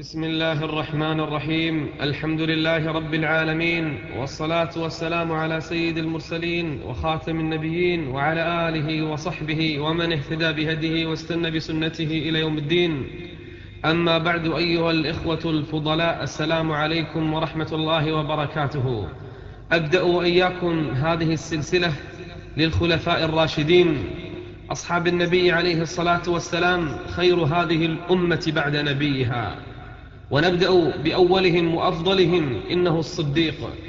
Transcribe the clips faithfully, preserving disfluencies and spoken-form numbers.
بسم الله الرحمن الرحيم. الحمد لله رب العالمين، والصلاة والسلام على سيد المرسلين وخاتم النبيين وعلى آله وصحبه ومن اهتدى بهديه واستنى بسنته إلى يوم الدين. أما بعد، أيها الإخوة الفضلاء، السلام عليكم ورحمة الله وبركاته. أبدأ وإياكم هذه السلسلة للخلفاء الراشدين أصحاب النبي عليه الصلاة والسلام، خير هذه الأمة بعد نبيها. ونبدأ بأولهم وأفضلهم، إنه الصديق،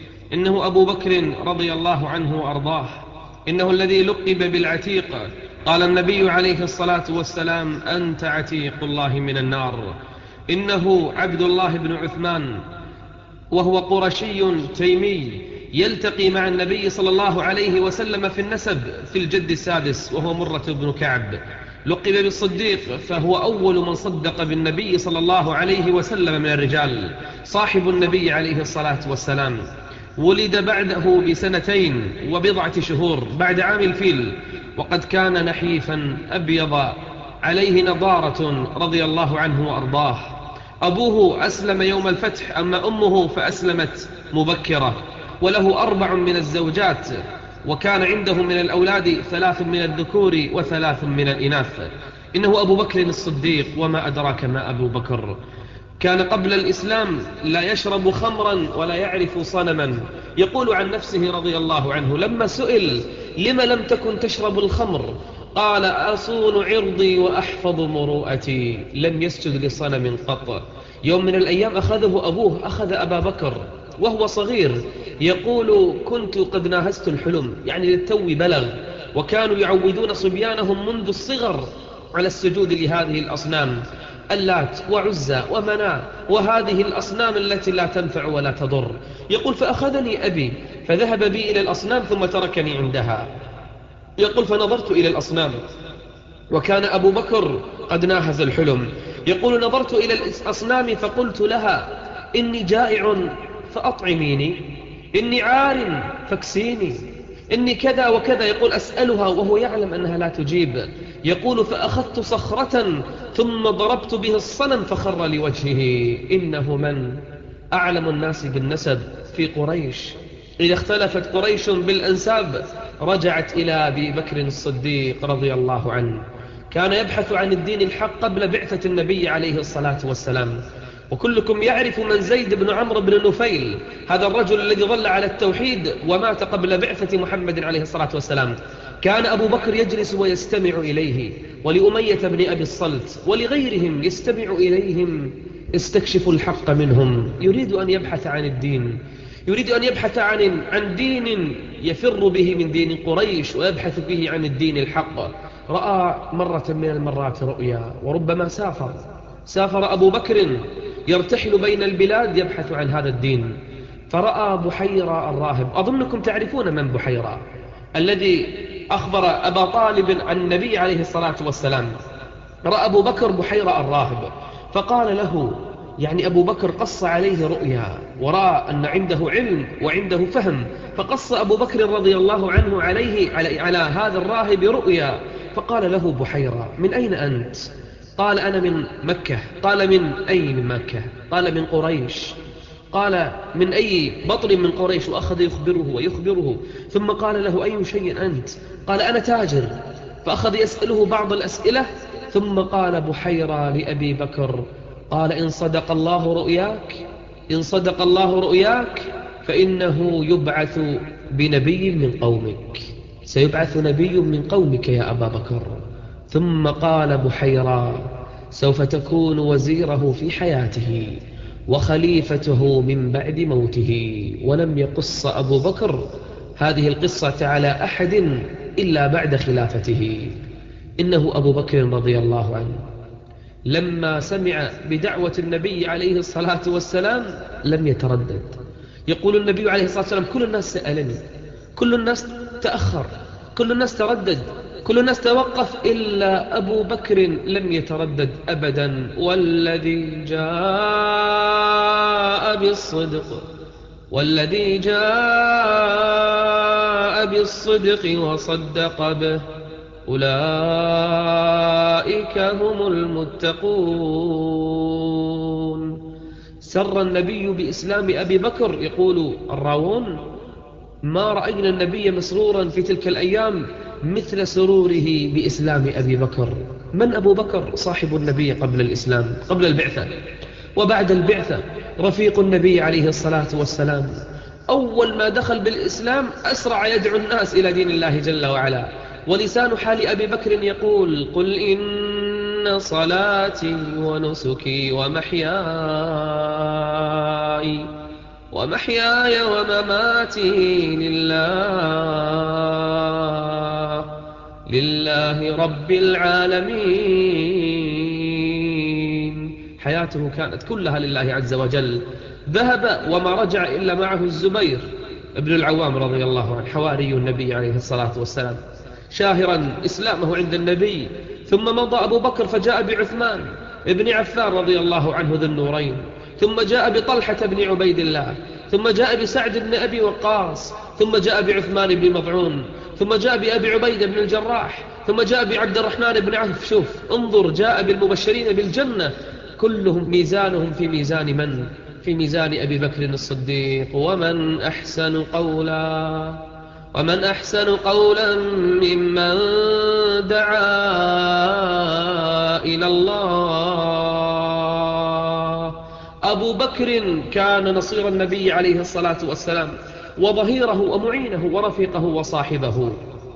إنه أبو بكر رضي الله عنه وأرضاه، إنه الذي لقب بالعتيق. قال النبي عليه الصلاة والسلام: أنت عتيق الله من النار. إنه عبد الله بن عثمان، وهو قرشي تيمي، يلتقي مع النبي صلى الله عليه وسلم في النسب في الجد السادس، وهو مرة بن كعب. لقب بالصديق فهو أول من صدق بالنبي صلى الله عليه وسلم من الرجال، صاحب النبي عليه الصلاة والسلام. ولد بعده بسنتين وبضعة شهور بعد عام الفيل، وقد كان نحيفا أبيض عليه نضارة رضي الله عنه وأرضاه. أبوه أسلم يوم الفتح، أما أمه فأسلمت مبكرة. وله أربع من الزوجات، وكان عنده من الأولاد ثلاث من الذكور وثلاث من الإناث. إنه أبو بكر الصديق، وما أدراك ما أبو بكر. كان قبل الإسلام لا يشرب خمرا ولا يعرف صنما. يقول عن نفسه رضي الله عنه لما سئل: لم لم تكن تشرب الخمر؟ قال: أصون عرضي وأحفظ مروءتي. لم يسجد لصنم قط. يوم من الأيام أخذه أبوه، أخذ أبا بكر وهو صغير، يقول: كنت قد ناهزت الحلم، يعني للتو بلغ. وكانوا يعودون صبيانهم منذ الصغر على السجود لهذه الأصنام، اللات وعزى ومناة، وهذه الأصنام التي لا تنفع ولا تضر. يقول: فأخذني أبي فذهب بي إلى الأصنام ثم تركني عندها. يقول: فنظرت إلى الأصنام وكان أبو بكر قد ناهز الحلم. يقول: نظرت إلى الأصنام فقلت لها: إني جائع فأطعميني، إني عار فاكسيني، إني كذا وكذا. يقول: أسألها وهو يعلم أنها لا تجيب. يقول: فأخذت صخرة ثم ضربت به الصنم فخر لوجهه. إنه من أعلم الناس بالنسب في قريش. إذا اختلفت قريش بالأنساب رجعت إلى أبي بكر الصديق رضي الله عنه. كان يبحث عن الدين الحق قبل بعثة النبي عليه الصلاة والسلام. وكلكم يعرف من زيد بن عمرو بن نفيل، هذا الرجل الذي ظل على التوحيد ومات قبل بعثة محمد عليه الصلاة والسلام. كان أبو بكر يجلس ويستمع إليه، ولأمية بن أبي الصلت ولغيرهم يستمع إليهم، استكشف الحق منهم. يريد أن يبحث عن الدين، يريد أن يبحث عن عن دين يفر به من دين قريش ويبحث به عن الدين الحق. رأى مرة من المرات رؤيا، وربما سافر سافر أبو بكر يرتحل بين البلاد يبحث عن هذا الدين. فرأى بحيرة الراهب. أظنكم تعرفون من بحيرة، الذي أخبر أبا طالب عن النبي عليه الصلاة والسلام. رأى أبو بكر بحيرة الراهب فقال له، يعني أبو بكر قص عليه رؤيا ورأى أن عنده علم وعنده فهم، فقص أبو بكر رضي الله عنه عليه على, على هذا الراهب رؤيا. فقال له بحيرة: من أين أنت؟ قال: أنا من مكة. قال: من أين مكة؟ قال: من قريش. قال: من أي بطن من قريش؟ وأخذ يخبره ويخبره. ثم قال له: أي شيء أنت؟ قال: أنا تاجر. فأخذ يسأله بعض الأسئلة. ثم قال بحيرة لأبي بكر، قال: إن صدق الله رؤياك إن صدق الله رؤياك فإنه يبعث بنبي من قومك، سيبعث نبي من قومك يا أبا بكر. ثم قال بحيرة: سوف تكون وزيره في حياته وخليفته من بعد موته. ولم يقص أبو بكر هذه القصة على أحد إلا بعد خلافته. إنه أبو بكر رضي الله عنه لما سمع بدعوة النبي عليه الصلاة والسلام لم يتردد. يقول النبي عليه الصلاة والسلام: كل الناس سألني، كل الناس تأخر، كل الناس تردد، كل الناس توقف، إلا أبو بكر لم يتردد أبدا. والذي جاء بالصدق والذي جاء بالصدق وصدق به أولئك هم المتقون. سر النبي بإسلام أبي بكر. يقول الراوون: ما رأينا النبي مسرورا في تلك الأيام مثل سروره بإسلام أبي بكر. من أبو بكر؟ صاحب النبي قبل الإسلام، قبل البعثة، وبعد البعثة رفيق النبي عليه الصلاة والسلام. أول ما دخل بالإسلام أسرع يدعو الناس إلى دين الله جل وعلا. ولسان حال أبي بكر يقول: قل إن صلاتي ونسكي ومحياي ومحياي ومماتي لله لله رب العالمين. حياته كانت كلها لله عز وجل. ذهب وما رجع إلا معه الزبير ابن العوام رضي الله عنه، حواري النبي عليه الصلاة والسلام، شاهرا إسلامه عند النبي. ثم مضى أبو بكر فجاء بعثمان ابن عفان رضي الله عنه ذي النورين، ثم جاء بطلحة بن عبيد الله، ثم جاء بسعد بن أبي وقاص، ثم جاء بعثمان بن مضعون، ثم جاء بأبي عبيدة بن الجراح، ثم جاء بعبد الرحمن بن عوف. شوف انظر، جاء بالمبشرين بالجنة، كلهم ميزانهم في ميزان من؟ في ميزان أبي بكر الصديق. ومن أحسن قولا ومن أحسن قولا ممن دعا إلى الله. أبو بكر كان نصير النبي عليه الصلاة والسلام، وظهيره ومعينه ورفيقه وصاحبه.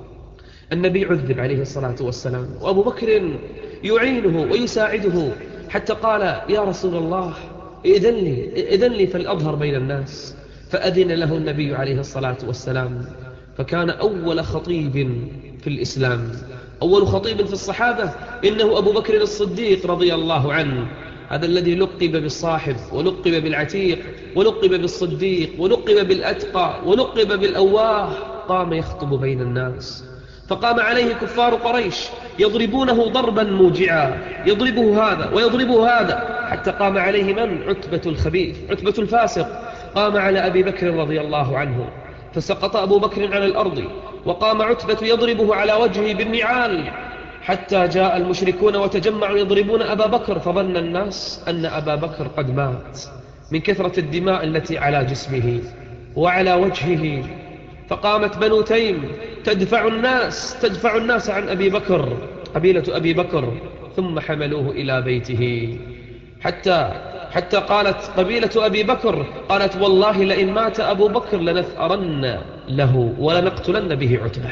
النبي عذب عليه الصلاة والسلام، وأبو بكر يعينه ويساعده، حتى قال: يا رسول الله إذن لي, إذن لي فلأظهر بين الناس. فأذن له النبي عليه الصلاة والسلام، فكان أول خطيب في الإسلام، أول خطيب في الصحابة إنه أبو بكر الصديق رضي الله عنه. هذا الذي لقب بالصاحب، ولقب بالعتيق، ولقب بالصديق، ولقب بالأتقى، ولقب بالأواه. قام يخطب بين الناس، فقام عليه كفار قريش يضربونه ضربا موجعا، يضربه هذا ويضربه هذا، حتى قام عليه من؟ عتبة الخبيث، عتبة الفاسق، قام على أبي بكر رضي الله عنه، فسقط أبو بكر على الأرض، وقام عتبة يضربه على وجهه بالنعال، حتى جاء المشركون وتجمعوا يضربون أبا بكر، فظن الناس أن أبا بكر قد مات من كثرة الدماء التي على جسمه وعلى وجهه. فقامت بنو تيم تدفع الناس تدفع الناس عن أبي بكر، قبيلة أبي بكر، ثم حملوه إلى بيته، حتى حتى قالت قبيلة أبي بكر، قالت: والله لئن مات أبو بكر لنثأرن له ولنقتلن به عتبة.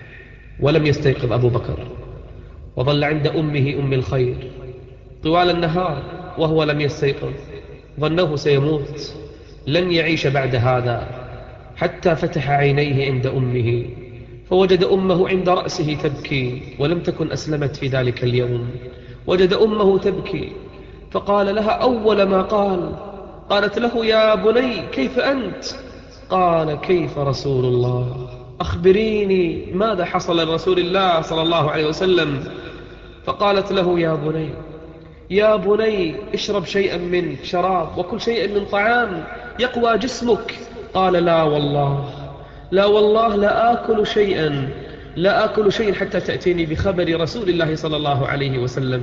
ولم يستيقظ أبو بكر، وظل عند أمه أم الخير طوال النهار وهو لم يستيقظ. ظنه سيموت، لن يعيش بعد هذا، حتى فتح عينيه عند أمه، فوجد أمه عند رأسه تبكي، ولم تكن أسلمت في ذلك اليوم. وجد أمه تبكي، فقال لها أول ما قال، قالت له: يا بني كيف أنت؟ قال: كيف رسول الله؟ أخبريني ماذا حصل لرسول الله صلى الله عليه وسلم. فقالت له: يا بني يا بني اشرب شيئا من شراب وكل شيئا من طعام يقوى جسمك. قال: لا والله لا والله لا آكل شيئا لا آكل شيئا حتى تأتيني بخبر رسول الله صلى الله عليه وسلم.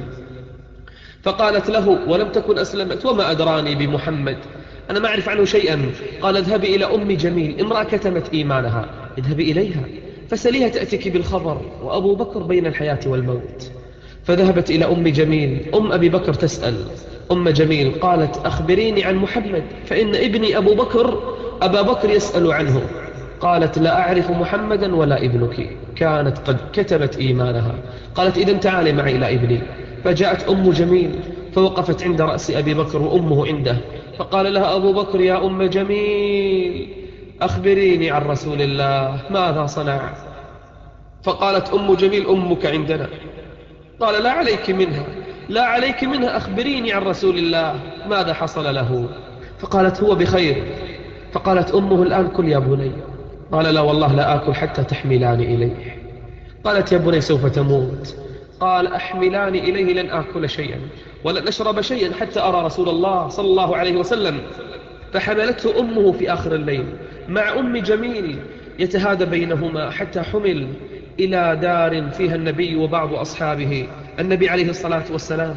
فقالت له: ولم تكن أسلمت، وما أدراني بمحمد، أنا ما أعرف عنه شيئا. قال: اذهبي إلى أم جميل، امرأة كتمت إيمانها، اذهبي إليها فسليها تأتيك بالخبر، وأبو بكر بين الحياة والموت. فذهبت إلى أم جميل، أم أبي بكر تسأل أم جميل، قالت: أخبريني عن محمد، فإن ابني أبو بكر أبا بكر يسأل عنه. قالت: لا أعرف محمدا ولا ابنك، كانت قد كتمت إيمانها. قالت: إذن تعالي معي إلى ابني. فجاءت أم جميل فوقفت عند رأس أبي بكر وأمه عنده، فقال لها أبو بكر: يا أم جميل أخبريني عن رسول الله ماذا صنع. فقالت أم جميل: أمك عندنا. قال: لا عليك منها لا عليك منها أخبريني عن رسول الله ماذا حصل له. فقالت: هو بخير. فقالت أمه: الآن كل يا بني. قال: لا والله لا آكل حتى تحملاني إليه. قالت: يا بني سوف تموت. قال: أحملاني إليه، لن آكل شيئا ولن أشرب شيئا حتى أرى رسول الله صلى الله عليه وسلم. فحملته أمه في آخر الليل مع أم جميل، يتهادى بينهما حتى حمل إلى دار فيها النبي وبعض أصحابه. النبي عليه الصلاة والسلام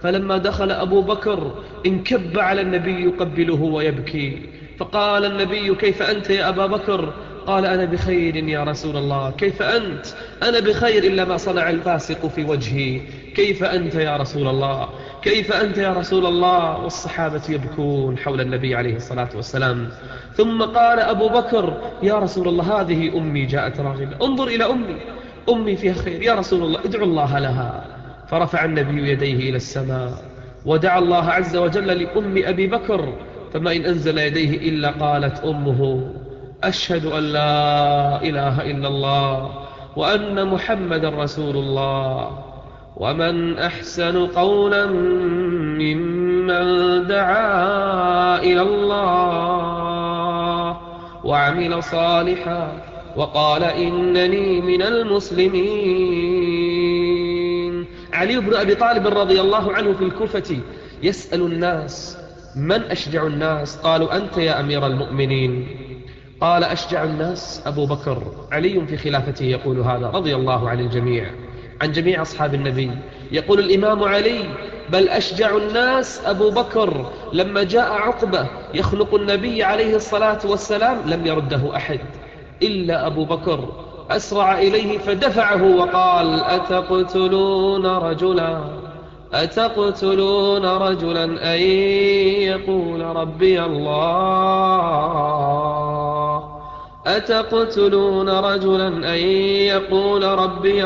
فلما دخل أبو بكر انكب على النبي يقبله ويبكي، فقال النبي: كيف أنت يا أبا بكر؟ قال: أنا بخير يا رسول الله. كيف أنت؟ أنا بخير إلا ما صنع الفاسق في وجهي. كيف أنت يا رسول الله؟ كيف أنت يا رسول الله؟ والصحابة يبكون حول النبي عليه الصلاة والسلام. ثم قال أبو بكر: يا رسول الله، هذه أمي جاءت راغبة، انظر إلى أمي، أمي فيها خير، يا رسول الله ادعو الله لها. فرفع النبي يديه إلى السماء ودعا الله عز وجل لأم أبي بكر، فما إن أنزل يديه إلا قالت أمه: أشهد أن لا إله إلا الله وأن محمد رسول الله، ومن أحسن قولا ممن دعا إلى الله وعمل صالحا وقال إنني من المسلمين. علي بن أبي طالب رضي الله عنه في الكوفة يسأل الناس: من أشجع الناس؟ قالوا: أنت يا أمير المؤمنين. قال: أشجع الناس أبو بكر. علي في خلافته يقول هذا رضي الله عن الجميع، عن جميع أصحاب النبي. يقول الإمام علي: بل أشجع الناس أبو بكر. لما جاء عقبة يخلق النبي عليه الصلاة والسلام لم يرده أحد إلا أبو بكر، أسرع إليه فدفعه وقال: أتقتلون رجلا أتقتلون رجلا أن يقول ربي الله أتقتلون رجلا أن يقول ربي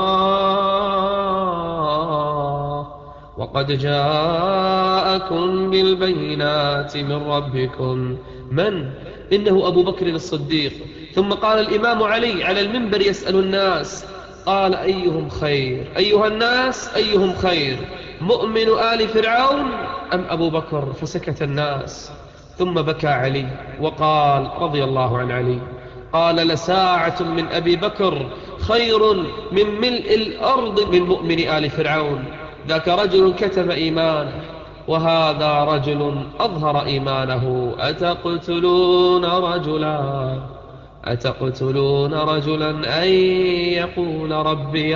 الله وقد جاءكم بالبينات من ربكم. من؟ إنه أبو بكر الصديق. ثم قال الإمام علي على المنبر يسأل الناس، قال: أيهم خير أيها الناس؟ أيهم خير، مؤمن آل فرعون أم أبو بكر؟ فسكت الناس. ثم بكى علي وقال رضي الله عن علي، قال: لساعة من أبي بكر خير من ملء الأرض من مؤمن آل فرعون. ذاك رجل كتم إيمانه وهذا رجل أظهر إيمانه. أتقتلون رجلا أتقتلون رجلا أن يقول ربي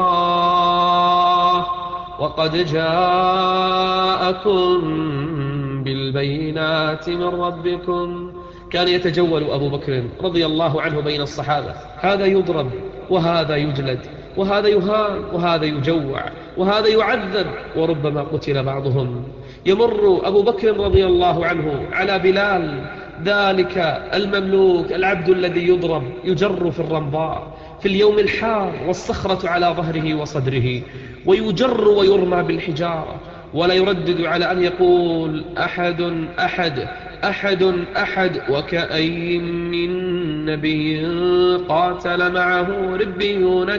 الله وقد جاءكم بالبينات من ربكم. كان يتجول أبو بكر رضي الله عنه بين الصحابة، هذا يضرب وهذا يجلد وهذا يهان وهذا يجوع وهذا يعذب وربما قتل بعضهم. يمر أبو بكر رضي الله عنه على بلال، ذلك المملوك العبد الذي يضرب يجر في الرمضاء في اليوم الحار والصخرة على ظهره وصدره، ويجر ويرمى بالحجارة، ولا يردد على أن يقول أحد أحد أحد أحد. وكأي من نبي قاتل معه ربيون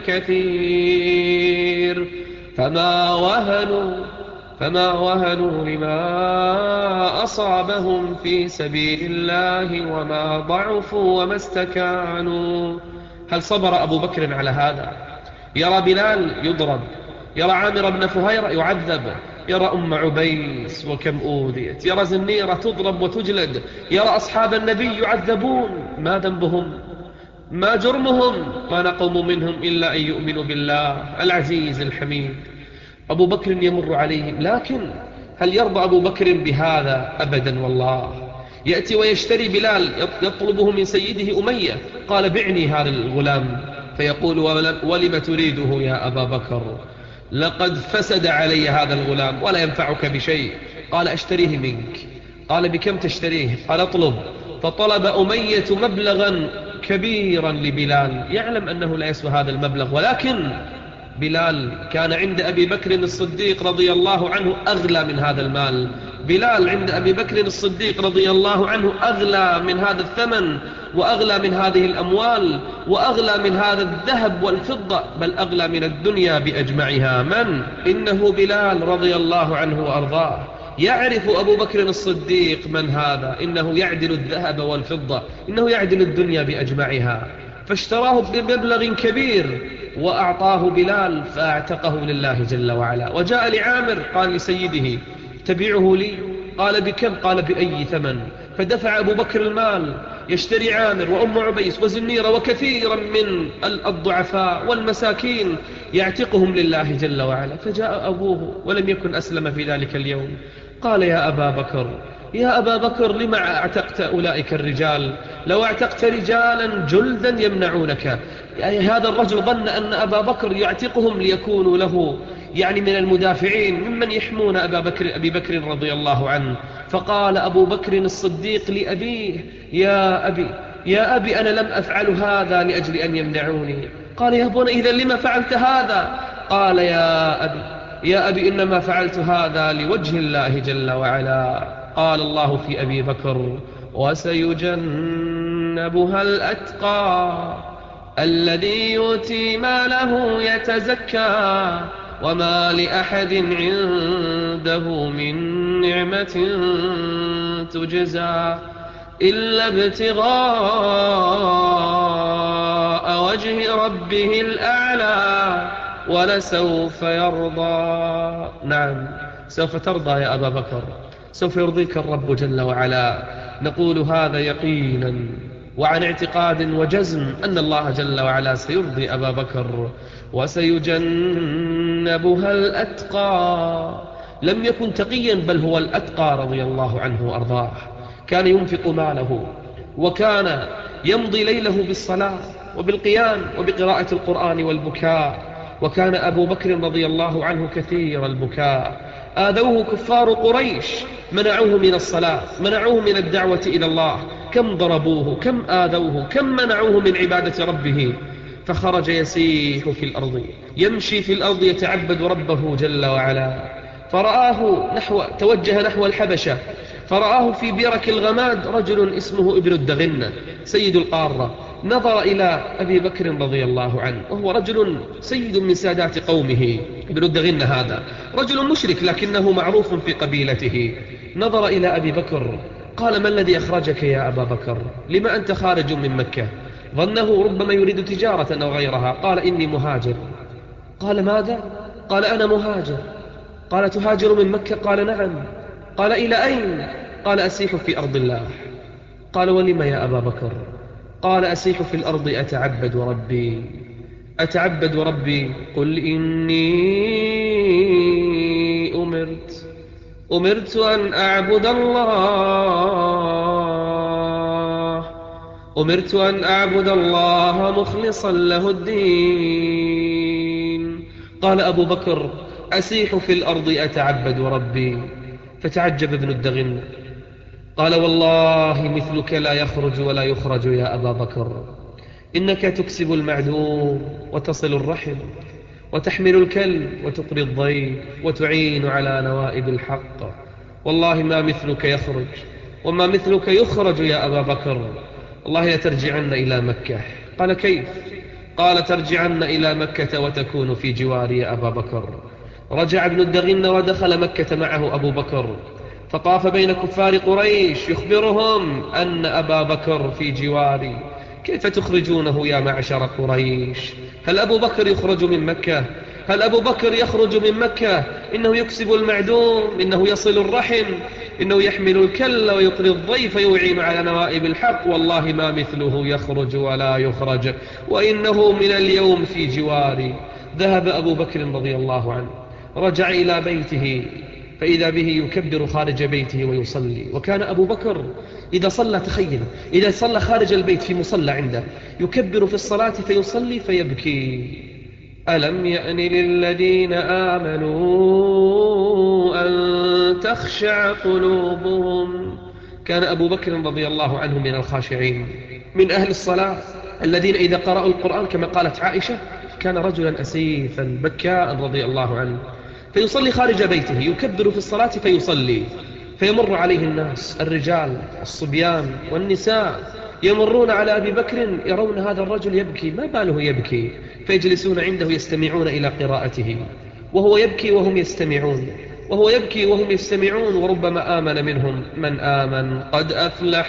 كثير فما وهنوا فما وهنوا لما أصابهم في سبيل الله وما ضعفوا وما استكانوا. هل صبر أبو بكر على هذا؟ يرى بلال يضرب، يرى عامر بن فهيرة يعذب، يرى أم عبيس وكم أوذيت، يرى زنيرة تضرب وتجلد، يرى أصحاب النبي يعذبون. ما ذنبهم؟ ما جرمهم؟ ما نقموا منهم إلا أن يؤمنوا بالله العزيز الحميد. أبو بكر يمر عليهم، لكن هل يرضى أبو بكر بهذا؟ أبدا والله. يأتي ويشتري بلال، يطلبه من سيده أمية، قال: بعني هذا الغلام. فيقول: ولم تريده يا أبا بكر؟ لقد فسد علي هذا الغلام ولا ينفعك بشيء. قال: أشتريه منك. قال: بكم تشتريه؟ قال: اطلب. فطلب أمية مبلغا كبيرا لبلال، يعلم أنه لا يسوى هذا المبلغ، ولكن بلال كان عند أبي بكر الصديق رضي الله عنه أغلى من هذا المال. بلال عند أبي بكر الصديق رضي الله عنه أغلى من هذا الثمن، وأغلى من هذه الأموال، وأغلى من هذا الذهب والفضة، بل أغلى من الدنيا بأجمعها. من؟ إنه بلال رضي الله عنه وأرضاه. يعرف أبو بكر الصديق من هذا، إنه يعدل الذهب والفضة، إنه يعدل الدنيا بأجمعها. فاشتراه بمبلغ كبير وأعطاه بلال، فاعتقه لله جل وعلا. وجاء لعامر قال لسيده: تبيعه لي؟ قال: بكم؟ قال: بأي ثمن؟ فدفع أبو بكر المال. يشتري عامر وأم عبيس وزنيرة وكثيرا من الضعفاء والمساكين يعتقهم لله جل وعلا. فجاء أبوه ولم يكن أسلم في ذلك اليوم، قال يا أبا بكر يا أبا بكر لما اعتقت أولئك الرجال؟ لو اعتقت رجالا جلدا يمنعونك. يعني هذا الرجل ظن أن أبا بكر يعتقهم ليكونوا له يعني من المدافعين ممن يحمون أبا بكر أبي بكر رضي الله عنه. فقال أبو بكر الصديق لأبيه يا أبي يا أبي أنا لم أفعل هذا لأجل أن يمنعوني. قال يا بني إذا لما فعلت هذا؟ قال يا أبي يا أبي إنما فعلت هذا لوجه الله جل وعلا. قال الله في أبي بكر وسيجنبها الأتقى الذي يؤتي ماله يتزكى وما لأحد عنده من نعمة تجزى إلا ابتغاء وجه ربه الأعلى ولسوف يرضى. نعم سوف ترضى يا أبا بكر، سوف يرضيك الرب جل وعلا. نقول هذا يقينا وعن اعتقاد وجزم أن الله جل وعلا سيرضي أبا بكر. وسيجنبها الأتقى، لم يكن تقيا بل هو الأتقى رضي الله عنه وأرضاه. كان ينفق ماله وكان يمضي ليله بالصلاة وبالقيام وبقراءة القرآن والبكاء. وكان أبو بكر رضي الله عنه كثير البكاء. آذوه كفار قريش، منعوه من الصلاة، منعوه من الدعوة إلى الله، كم ضربوه، كم آذوه، كم منعوه من عبادة ربه. فخرج يسيح في الأرض، يمشي في الأرض يتعبد ربه جل وعلا. فرآه نحو توجه نحو الحبشة، فرآه في برك الغماد رجل اسمه ابن الدغنة سيد القارة. نظر إلى أبي بكر رضي الله عنه وهو رجل سيد من سادات قومه. ابن الدغنة هذا رجل مشرك لكنه معروف في قبيلته. نظر إلى أبي بكر قال ما الذي أخرجك يا أبا بكر؟ لما أنت خارج من مكة؟ ظنه ربما يريد تجارة أو غيرها. قال إني مهاجر. قال ماذا؟ قال أنا مهاجر. قال تهاجر من مكة؟ قال نعم. قال إلى أين؟ قال أسيح في أرض الله. قال ولم يا أبا بكر؟ قال أسيح في الأرض أتعبد ربي أتعبد ربي قل إني أمرت أمرت أن أعبد الله أمرت أن أعبد الله مخلصا له الدين. قال أبو بكر أسيح في الأرض أتعبد ربي. فتعجب ابن الدغن قال والله مثلك لا يخرج ولا يخرج يا أبا بكر. إنك تكسب المعدوم وتصل الرحم وتحمل الكلب وتقري الضيف وتعين على نوائب الحق. والله ما مثلك يخرج وما مثلك يخرج يا أبا بكر. والله لترجعن إلى مكة. قال كيف؟ قال ترجعن إلى مكة وتكون في جواري يا أبا بكر. رجع ابن الدغن ودخل مكة معه أبو بكر، فطاف بين كفار قريش يخبرهم أن أبا بكر في جواري. كيف تخرجونه يا معشر قريش؟ هل أبو بكر يخرج من مكة؟ هل أبو بكر يخرج من مكة؟ إنه يكسب المعدوم، إنه يصل الرحم، إنه يحمل الكل ويقري الضيف ويعين على نوائب الحق. والله ما مثله يخرج ولا يخرج وإنه من اليوم في جواري. ذهب أبو بكر رضي الله عنه، رجع إلى بيته فإذا به يكبر خارج بيته ويصلي. وكان أبو بكر إذا صلى، تخيل إذا صلى خارج البيت في مصلى عنده، يكبر في الصلاة فيصلي فيبكي. ألم يأن للذين آمنوا أن تخشع قلوبهم. كان أبو بكر رضي الله عنه من الخاشعين، من أهل الصلاة الذين إذا قرأوا القرآن كما قالت عائشة كان رجلا أسيفا بكاء رضي الله عنه. فيصلي خارج بيته، يكبر في الصلاة فيصلي، فيمر عليه الناس، الرجال الصبيان والنساء يمرون على أبي بكر يرون هذا الرجل يبكي، ما باله يبكي؟ فيجلسون عنده يستمعون إلى قراءته، وهو يبكي وهم يستمعون، وهو يبكي وهم يستمعون. وربما آمن منهم من آمن. قد أفلح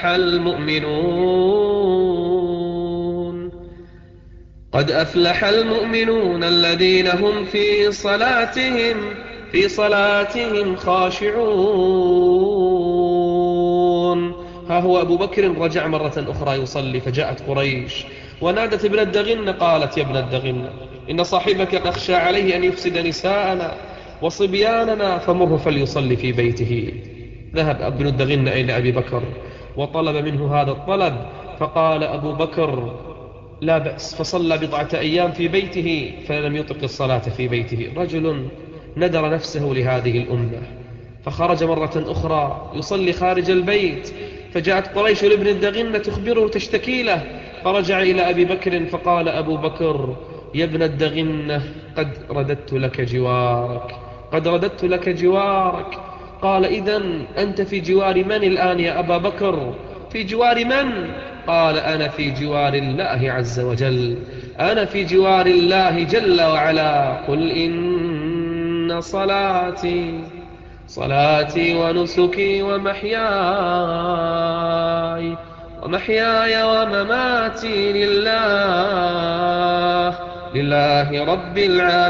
المؤمنون قد أفلح المؤمنون الذين هم في صلاتهم في صلاتهم خاشعون. ها هو أبو بكر رجع مرة أخرى يصلي، فجاءت قريش ونادت ابن الدغن، قالت: يا ابن الدغن، إن صاحبك نخشى عليه أن يفسد نساءنا وصبياننا، فمره فليصلي في بيته. ذهب ابن الدغن إلى أبي بكر وطلب منه هذا الطلب، فقال أبو بكر: لا بأس. فصلى بضعة أيام في بيته فلم يطق الصلاة في بيته. رجل ندر نفسه لهذه الأمة، فخرج مرة أخرى يصلي خارج البيت، فجاءت قريش لابن الدغن تخبره تشتكي له، فرجع إلى أبي بكر فقال أبو بكر: يا ابن الدغن، قد رددت لك جوارك، قد رددت لك جوارك. قال: إذن أنت في جوار من الآن يا أبا بكر؟ في جوار من؟ قال: أنا في جوار الله عز وجل، أنا في جوار الله جل وعلا. قل إن صلاتي صلاتي ونسكي ومحياي ومحياي ومماتي لله لله رب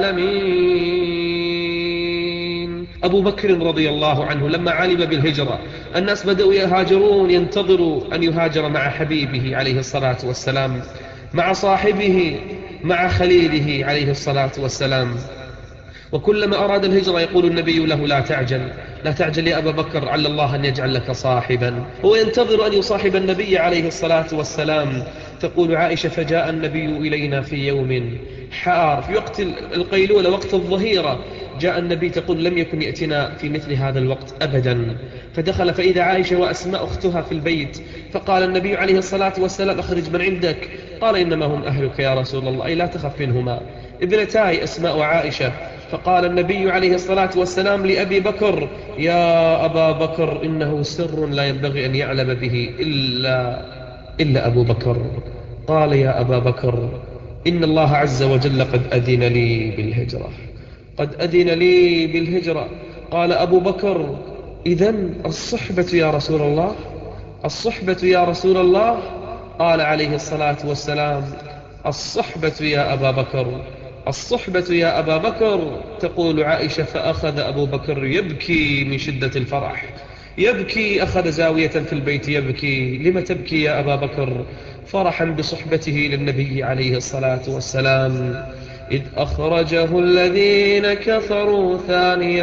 العالمين. أبو بكر رضي الله عنه لما علم بالهجرة الناس بدأوا يهاجرون، ينتظروا أن يهاجر مع حبيبه عليه الصلاة والسلام، مع صاحبه، مع خليله عليه الصلاة والسلام. وكلما أراد الهجرة يقول النبي له: لا تعجل، لا تعجل يا أبا بكر، عل الله أن يجعل لك صاحبا. هو ينتظر أن يصاحب النبي عليه الصلاة والسلام. تقول عائشة: فجاء النبي إلينا في يوم حار، في وقت القيلولة، وقت الظهيرة جاء النبي. تقول: لم يكن يأتنا في مثل هذا الوقت أبدا. فدخل فإذا عائشة وأسماء أختها في البيت، فقال النبي عليه الصلاة والسلام: أخرج من عندك. قال: إنما هم أهلك يا رسول الله، أي لا تخف منهما، ابنتاي أسماء وعائشة. فقال النبي عليه الصلاة والسلام لأبي بكر: يا أبا بكر، إنه سر لا ينبغي أن يعلم به إلا, إلا أبو بكر. قال: يا أبا بكر، إن الله عز وجل قد أذن لي بالهجرة، قد أذن لي بالهجرة. قال أبو بكر: إذن الصحبة يا رسول الله، الصحبة يا رسول الله. قال عليه الصلاة والسلام: الصحبة يا أبا بكر، الصحبة يا أبا بكر. تقول عائشة: فأخذ أبو بكر يبكي من شدة الفرح، يبكي، أخذ زاوية في البيت يبكي. لم تبكي يا أبا بكر؟ فرحا بصحبته للنبي عليه الصلاة والسلام. إذ أخرجه الذين كفروا ثاني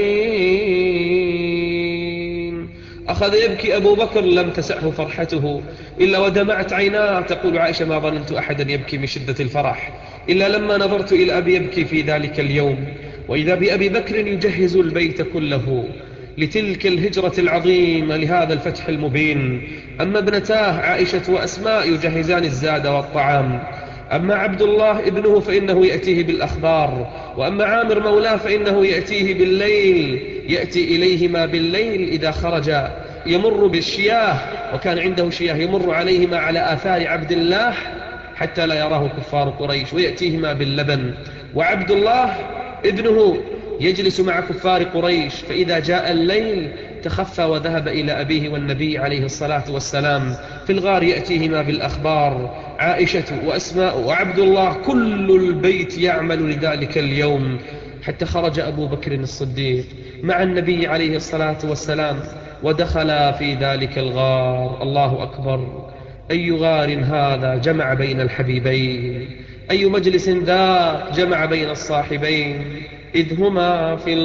اثنين. أخذ يبكي أبو بكر، لم تسعه فرحته إلا ودمعت عيناه. تقول عائشة: ما ظننت أحدا يبكي من شدة الفرح إلا لما نظرت إلى أبي يبكي في ذلك اليوم، وإذا بأبي بكر يجهز البيت كله لتلك الهجرة العظيمة، لهذا الفتح المبين. أما ابنتاه عائشة وأسماء يجهزان الزاد والطعام، أما عبد الله ابنه فإنه يأتيه بالأخبار، وأما عامر مولاه فإنه يأتيه بالليل، يأتي إليهما بالليل إذا خرج، يمر بالشياه، وكان عنده شياه يمر عليهما على آثار عبد الله حتى لا يراه كفار قريش، ويأتيهما باللبن. وعبد الله ابنه يجلس مع كفار قريش، فإذا جاء الليل تخفى وذهب إلى أبيه والنبي عليه الصلاة والسلام في الغار، يأتيهما بالأخبار. عائشة وأسماء وعبد الله، كل البيت يعمل لذلك اليوم، حتى خرج أبو بكر الصديق مع النبي عليه الصلاة والسلام ودخل في ذلك الغار. الله أكبر! أي غار هذا جمع بين الحبيبين، أي مجلس ذاك جمع بين الصاحبين. إذ هما في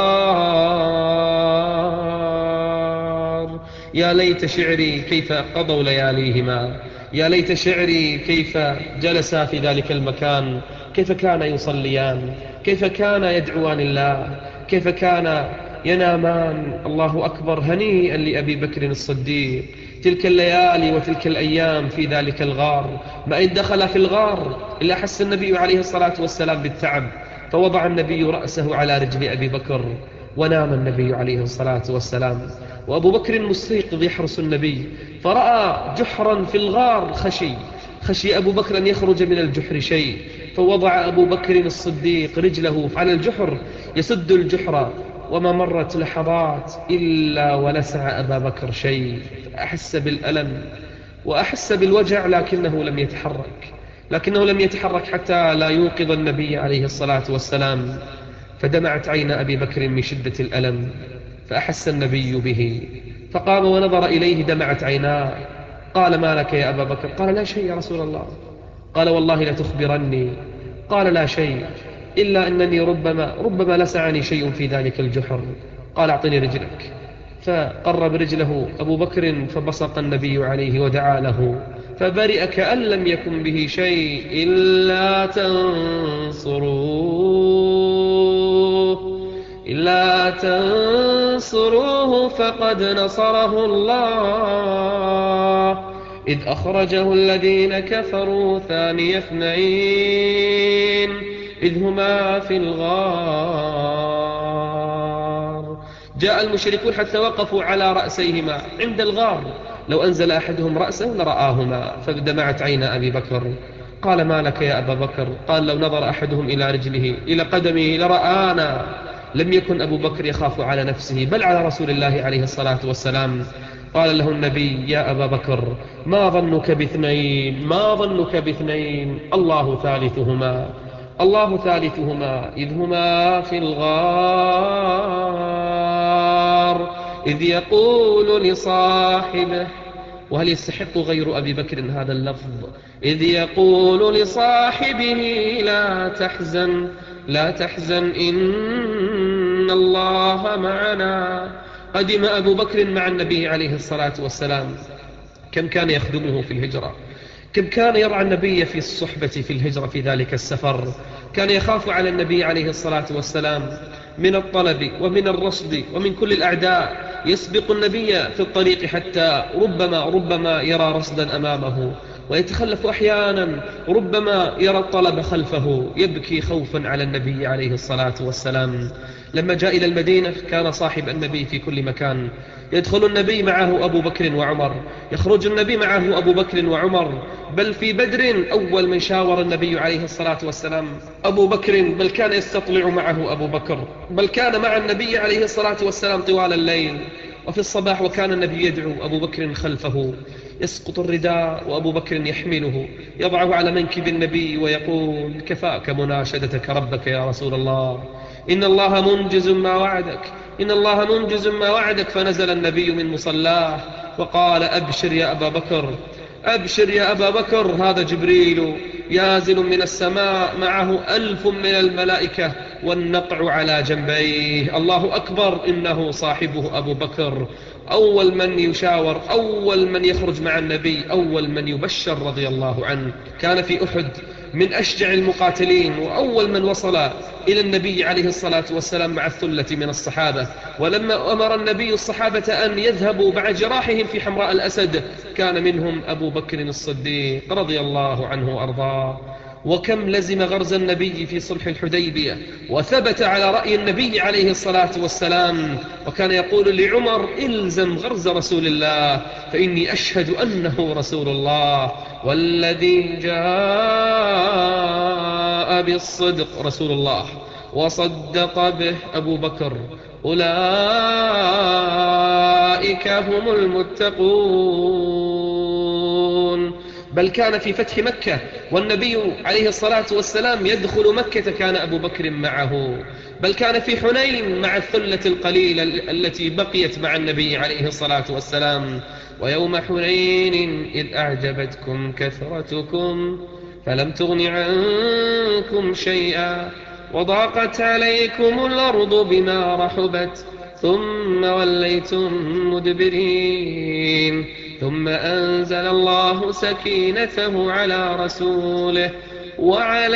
الغار يا ليت شعري كيف قضوا لياليهما، يا ليت شعري كيف جلسا في ذلك المكان، كيف كان يصليان، كيف كان يدعوان الله، كيف كان ينامان. الله أكبر! هنيئا لأبي بكر الصديق تلك الليالي وتلك الأيام في ذلك الغار. ما إن دخل في الغار إلا حس النبي عليه الصلاة والسلام بالتعب، فوضع النبي رأسه على رجل أبي بكر ونام النبي عليه الصلاة والسلام، وأبو بكر مستيقظ يحرس النبي، فرأى جحرا في الغار، خشي خشي أبو بكر أن يخرج من الجحر شيء، فوضع أبو بكر الصديق رجله على الجحر يسد الجحر، وما مرت لحظات إلا ولسع أبا بكر شيء، أحس بالألم وأحس بالوجع، لكنه لم يتحرك لكنه لم يتحرك حتى لا يوقظ النبي عليه الصلاة والسلام. فدمعت عين أبي بكر من شدة الألم، فأحس النبي به، فقام ونظر إليه دمعت عيناه. قال: ما لك يا أبا بكر؟ قال: لا شيء يا رسول الله. قال: والله لتخبرني. قال: لا شيء، إلا أنني ربما ربما لسعني شيء في ذلك الجحر. قال: أعطني رجلك. فقرب رجله أبو بكر فبصق النبي عليه ودعا له، فبرئ كأن لم يكن به شيء. إلا تنصروه إلا تنصروه فقد نصره الله، إذ أخرجه الذين كفروا ثاني اثنين إذ هما في الغار. جاء المشركون حتى وقفوا على رأسيهما عند الغار، لو أنزل أحدهم رأسه لرآهما، فدمعت عين أبي بكر. قال: ما لك يا أبا بكر؟ قال: لو نظر أحدهم إلى رجله إلى قدمه لرآنا. لم يكن أبو بكر يخاف على نفسه بل على رسول الله عليه الصلاة والسلام. قال له النبي: يا أبا بكر، ما ظنك باثنين ما ظنك باثنين الله ثالثهما الله ثالثهما إذ هما في الغار إذ يقول لصاحبه. وهل يستحق غير أبي بكر هذا اللفظ؟ إذ يقول لصاحبه: لا تحزن لا تحزن إن الله معنا. قدم أبو بكر مع النبي عليه الصلاة والسلام. كم كان يخدمه في الهجرة، كم كان يرعى النبي في الصحبة في الهجرة في ذلك السفر. كان يخاف على النبي عليه الصلاة والسلام من الطلب ومن الرصد ومن كل الأعداء. يسبق النبي في الطريق حتى ربما ربما يرى رصدا أمامه، ويتخلف أحيانا، ربما يرى الطلب خلفه، يبكي خوفا على النبي عليه الصلاة والسلام. لما جاء إلى المدينة كان صاحب النبي في كل مكان. يدخل النبي معه أبو بكر وعمر، يخرج النبي معه أبو بكر وعمر، بل في بدر أول من شاور النبي عليه الصلاة والسلام أبو بكر، بل كان يستطلع معه أبو بكر، بل كان مع النبي عليه الصلاة والسلام طوال الليل وفي الصباح. وكان النبي يدعو أبو بكر خلفه، يسقط الرداء وأبو بكر يحمله، يضعه على منكب النبي ويقول: كفاك مناشدتك ربك يا رسول الله، إن الله منجز ما وعدك إن الله منجز ما وعدك. فنزل النبي من مصلاه وقال: أبشر يا أبا بكر أبشر يا أبا بكر، هذا جبريل يازل من السماء معه ألف من الملائكة والنقع على جنبيه. الله أكبر، إنه صاحبه أبو بكر. أول من يشاور، أول من يخرج مع النبي، أول من يبشر رضي الله عنه. كان في أحد من أشجع المقاتلين، وأول من وصل إلى النبي عليه الصلاة والسلام مع الثلة من الصحابة. ولما أمر النبي الصحابة أن يذهبوا مع جراحهم في حمراء الأسد كان منهم أبو بكر الصديق رضي الله عنه وأرضاه. وكم لزم غرز النبي في صلح الحديبية وثبت على رأي النبي عليه الصلاة والسلام، وكان يقول لعمر: إلزم غرز رسول الله فإني أشهد أنه رسول الله، والذي جاء بالصدق رسول الله وصدق به أبو بكر، أولئك هم المتقون. بل كان في فتح مكة والنبي عليه الصلاة والسلام يدخل مكة كان أبو بكر معه. بل كان في حنين مع الثلة القليلة التي بقيت مع النبي عليه الصلاة والسلام: ويوم حنين إذ أعجبتكم كثرتكم فلم تغن عنكم شيئا وضاقت عليكم الأرض بما رحبت ثم وليتم مدبرين ثم أنزل الله سكينته على رسوله وعلى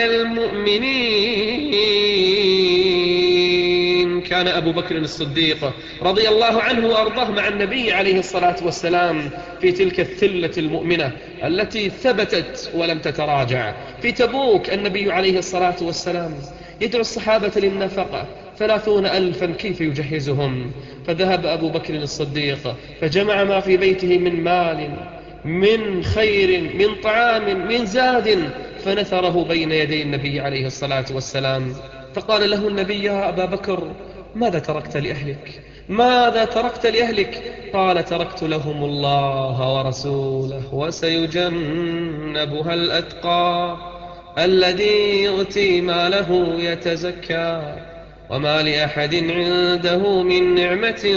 المؤمنين. كان أبو بكر الصديق رضي الله عنه وأرضاه مع النبي عليه الصلاة والسلام في تلك الثلة المؤمنة التي ثبتت ولم تتراجع. في تبوك النبي عليه الصلاة والسلام يدعو الصحابة للنفقة، ثلاثون ألفا كيف يجهزهم؟ فذهب أبو بكر الصديق فجمع ما في بيته من مال، من خير، من طعام، من زاد، فنثره بين يدي النبي عليه الصلاة والسلام. فقال له النبي: يا أبا بكر، ماذا تركت لأهلك؟ ماذا تركت لأهلك؟ قال: تركت لهم الله ورسوله وسيجنبها الأتقى الذي يؤتي ماله يتزكى وما لأحد عنده من نعمة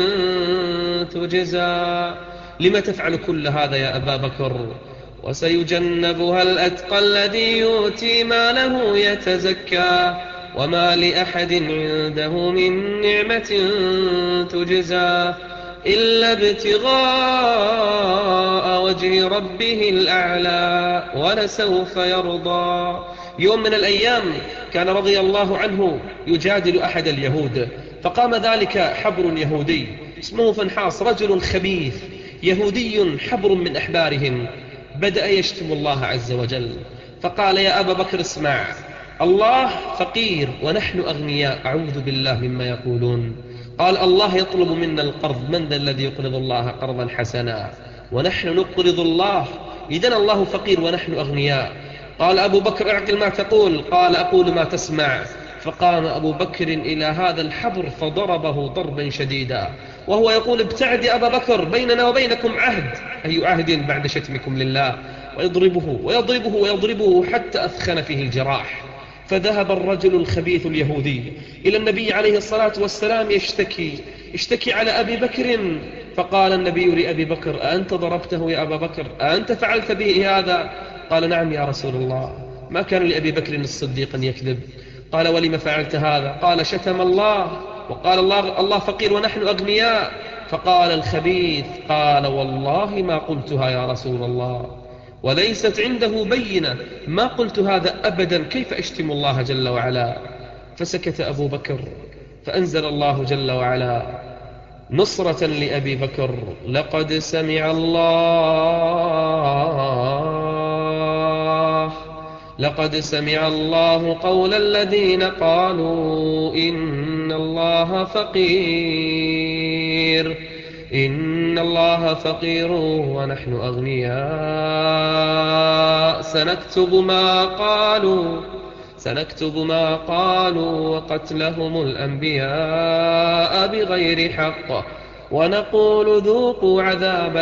تجزى. لم تفعل كل هذا يا أبا بكر؟ وسيجنبها الأتقى الذي يؤتي ماله يتزكى. وما لأحد عنده من نعمة تجزى إلا ابتغاء وجه ربه الأعلى ولسوف يرضى. يوم من الأيام كان رضي الله عنه يجادل أحد اليهود، فقام ذلك حبر يهودي اسمه فنحاس، رجل خبيث يهودي حبر من أحبارهم، بدأ يشتم الله عز وجل، فقال يا أبا بكر اسمع، الله فقير ونحن أغنياء، أعوذ بالله مما يقولون. قال الله يطلب منا القرض، من ذا الذي يقرض الله قرضا حسنا ونحن نقرض الله؟ إذن الله فقير ونحن أغنياء. قال أبو بكر اعقل ما تقول. قال أقول ما تسمع. فقام أبو بكر إلى هذا الحبر فضربه ضربا شديدا وهو يقول ابتعد يا أبا بكر، بيننا وبينكم عهد، أي عهد بعد شتمكم لله، ويضربه ويضربه ويضربه حتى أثخن فيه الجراح. فذهب الرجل الخبيث اليهودي إلى النبي عليه الصلاة والسلام يشتكي اشتكي على أبي بكر. فقال النبي لأبي بكر أأنت ضربته يا أبا بكر؟ أأنت فعلت به هذا؟ قال نعم يا رسول الله، ما كان لأبي بكر الصديق أن يكذب. قال ولم فعلت هذا؟ قال شتم الله وقال الله, الله فقير ونحن أغنياء. فقال الخبيث قال والله ما قلتها يا رسول الله، وليست عنده بينة، ما قلت هذا أبدا، كيف أشتم الله جل وعلا؟ فسكت أبو بكر، فأنزل الله جل وعلا نصرة لأبي بكر لقد سمع الله لقد سمع الله قول الذين قالوا إن الله فقير إن الله فقير ونحن أغنياء سنكتب ما قالوا سنكتب ما قالوا وقتلهم الأنبياء بغير حق ونقول ذوقوا عذاب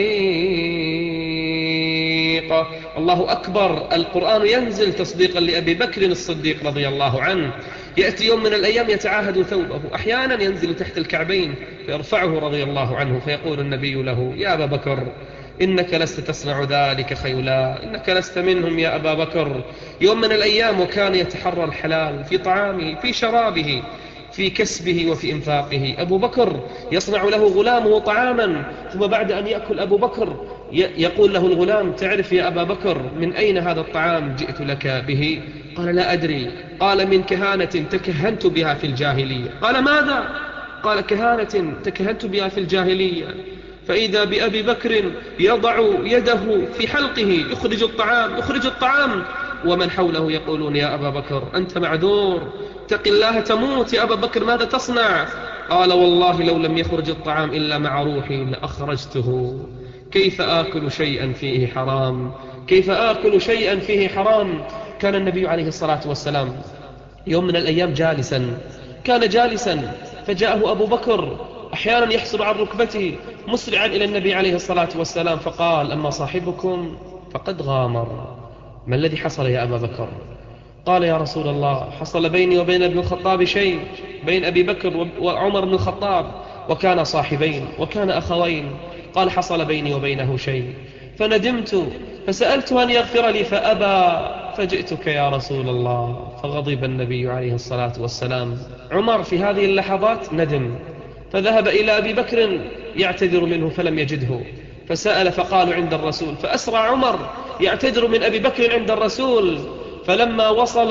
الحريق. الله أكبر، القرآن ينزل تصديقا لأبي بكر الصديق رضي الله عنه. يأتي يوم من الأيام يتعاهد ثوبه، أحيانا ينزل تحت الكعبين فيرفعه رضي الله عنه، فيقول النبي له يا أبا بكر إنك لست تصنع ذلك خيلا، إنك لست منهم يا أبا بكر. يوم من الأيام وكان يتحرى الحلال في طعامه في شرابه في كسبه وفي إنفاقه. أبو بكر يصنع له غلامه طعاما، ثم بعد أن يأكل أبو بكر يقول له الغلام تعرف يا أبا بكر من أين هذا الطعام جئت لك به؟ قال لا أدري. قال من كهانة تكهنت بها في الجاهلية. قال ماذا؟ قال كهانة تكهنت بها في الجاهلية. فإذا بأبي بكر يضع يده في حلقه يخرج الطعام يخرج الطعام ومن حوله يقولون يا أبا بكر أنت معذور، اتق الله تموت يا أبا بكر، ماذا تصنع؟ قال والله لو لم يخرج الطعام إلا مع روحي لأخرجته. كيف آكل شيئا فيه حرام؟ كيف آكل شيئا فيه حرام؟ كان النبي عليه الصلاة والسلام يوم من الأيام جالسا كان جالسا فجاءه أبو بكر أحيانا يحصل عن ركبته مسرعا إلى النبي عليه الصلاة والسلام، فقال أما صاحبكم فقد غامر. ما الذي حصل يا أبا بكر؟ قال يا رسول الله حصل بيني وبين ابن الخطاب شيء، بين أبي بكر وعمر بن الخطاب، وكان صاحبين وكان أخوين. قال حصل بيني وبينه شيء فندمت فسألته أن يغفر لي فأبى، فجئتك يا رسول الله. فغضب النبي عليه الصلاة والسلام. عمر في هذه اللحظات ندم، فذهب إلى أبي بكر يعتذر منه فلم يجده، فسأل فقالوا عند الرسول، فأسرع عمر يعتذر من أبي بكر عند الرسول. فلما وصل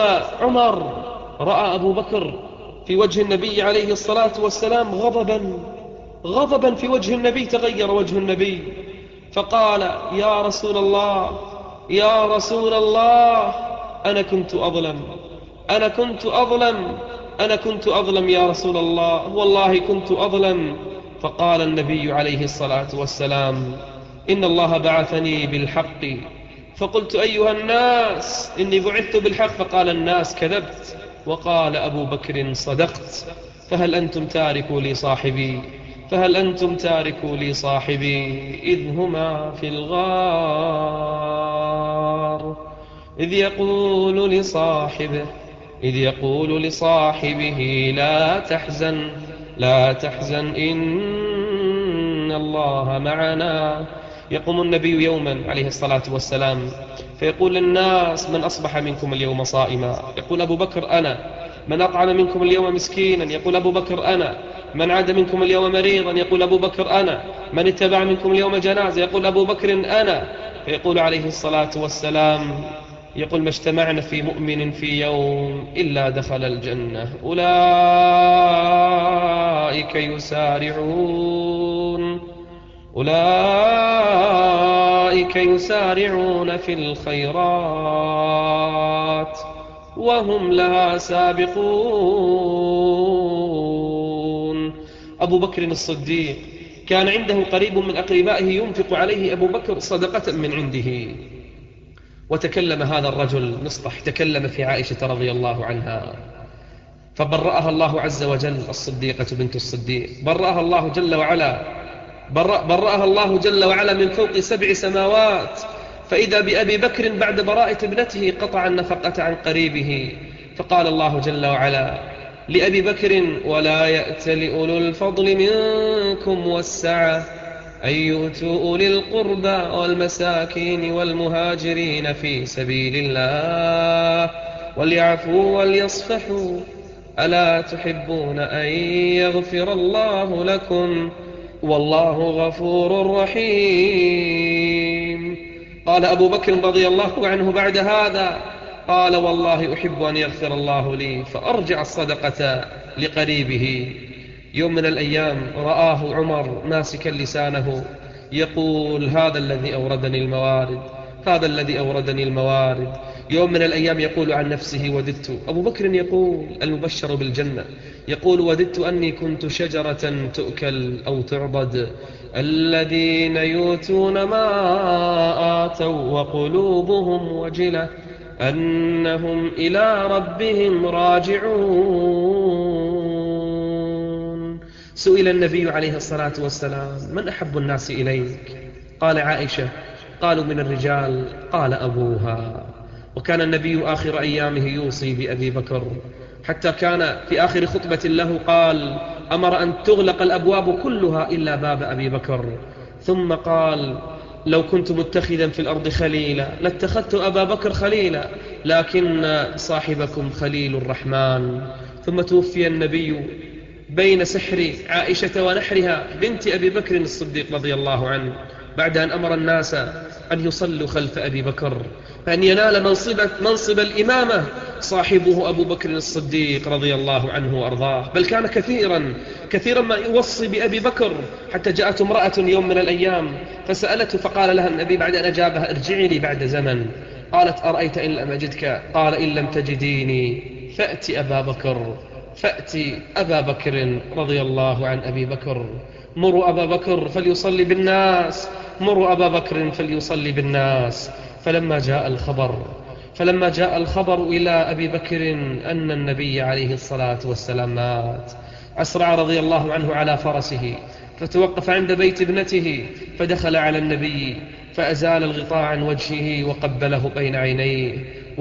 عمر رأى أبو بكر في وجه النبي عليه الصلاة والسلام غضبا غضبا في وجه النبي، تغير وجه النبي، فقال يا رسول الله يا رسول الله أنا كنت أظلم أنا كنت أظلم أنا كنت أظلم يا رسول الله، والله كنت أظلم. فقال النبي عليه الصلاة والسلام إن الله بعثني بالحق فقلت أيها الناس إني بعثت بالحق، فقال الناس كذبت، وقال أبو بكر صدقت، فهل أنتم تاركوا لي صاحبي فهل أنتم تاركوا لي صاحبي إذ هما في الغار إذ يقول لصاحبه إذ يقول لصاحبه لا تحزن لا تحزن إن الله معنا. يقوم النبي يوما عليه الصلاة والسلام فيقول للناس من أصبح منكم اليوم صائما؟ يقول أبو بكر أنا. من أطعم منكم اليوم مسكينا؟ يقول أبو بكر أنا. من عاد منكم اليوم مريضا؟ يقول أبو بكر أنا. من اتبع منكم اليوم جنازة؟ يقول أبو بكر أنا. فيقول عليه الصلاة والسلام يقول ما اجتمعنا في مؤمن في يوم إلا دخل الجنة. أولئك يسارعون أولئك يسارعون في الخيرات وهم لها سابقون. أبو بكر الصديق كان عنده قريب من أقربائه ينفق عليه أبو بكر صدقة من عنده. وتكلم هذا الرجل مصطح تكلم في عائشة رضي الله عنها فبرأها الله عز وجل، الصديقة بنت الصديق برأها الله جل وعلا برأها الله جل وعلا من فوق سبع سماوات. فإذا بأبي بكر بعد براءة ابنته قطع النفقة عن قريبه. فقال الله جل وعلا لأبي بكر ولا يأتل أولو الفضل منكم والسعة أن يؤتوا أولي القربى والمساكين والمهاجرين في سبيل الله وليعفوا وليصفحوا ألا تحبون أن يغفر الله لكم والله غفور رحيم. قال أبو بكر رضي الله عنه بعد هذا قال والله أحب أن يغفر الله لي، فأرجع الصدقة لقريبه. يوم من الأيام رآه عمر ماسكا لسانه يقول هذا الذي أوردني الموارد هذا الذي أوردني الموارد. يوم من الأيام يقول عن نفسه وددت. أبو بكر يقول المبشر بالجنة يقول وددت أني كنت شجرة تؤكل أو تعضد. الذين يؤتون ما آتوا وقلوبهم وجلة أنهم إلى ربهم راجعون. سئل النبي عليه الصلاة والسلام من أحب الناس إليك؟ قال عائشة. قالوا من الرجال؟ قال أبوها. وكان النبي آخر أيامه يوصي بأبي بكر حتى كان في آخر خطبة له قال أمر أن تغلق الأبواب كلها إلا باب أبي بكر. ثم قال لو كنت متخذا في الأرض خليلا لاتخذت أبا بكر خليلا لكن صاحبكم خليل الرحمن. ثم توفي النبي بين سحر عائشة ونحرها بنت أبي بكر الصديق رضي الله عنه بعد أن أمر الناس أن يصلوا خلف أبي بكر فأن ينال منصب, منصب الإمامة صاحبه أبو بكر الصديق رضي الله عنه وأرضاه. بل كان كثيرا كثيرا ما يوصي بأبي بكر حتى جاءت امرأة يوم من الأيام فسألته فقال لها النبي بعد أن أجابها ارجعي لي بعد زمن. قالت أرأيت إن لم أجدك؟ قال إن لم تجديني فأتي أبا بكر فأتي أبا بكر رضي الله عن أبي بكر. مروا أبا بكر فليصلي بالناس مروا أبا بكر فليصلي بالناس. فلما جاء الخبر فلما جاء الخبر إلى أبي بكر أن النبي عليه الصلاة والسلام مات أسرع رضي الله عنه على فرسه فتوقف عند بيت ابنته فدخل على النبي فأزال الغطاء عن وجهه وقبله بين عينيه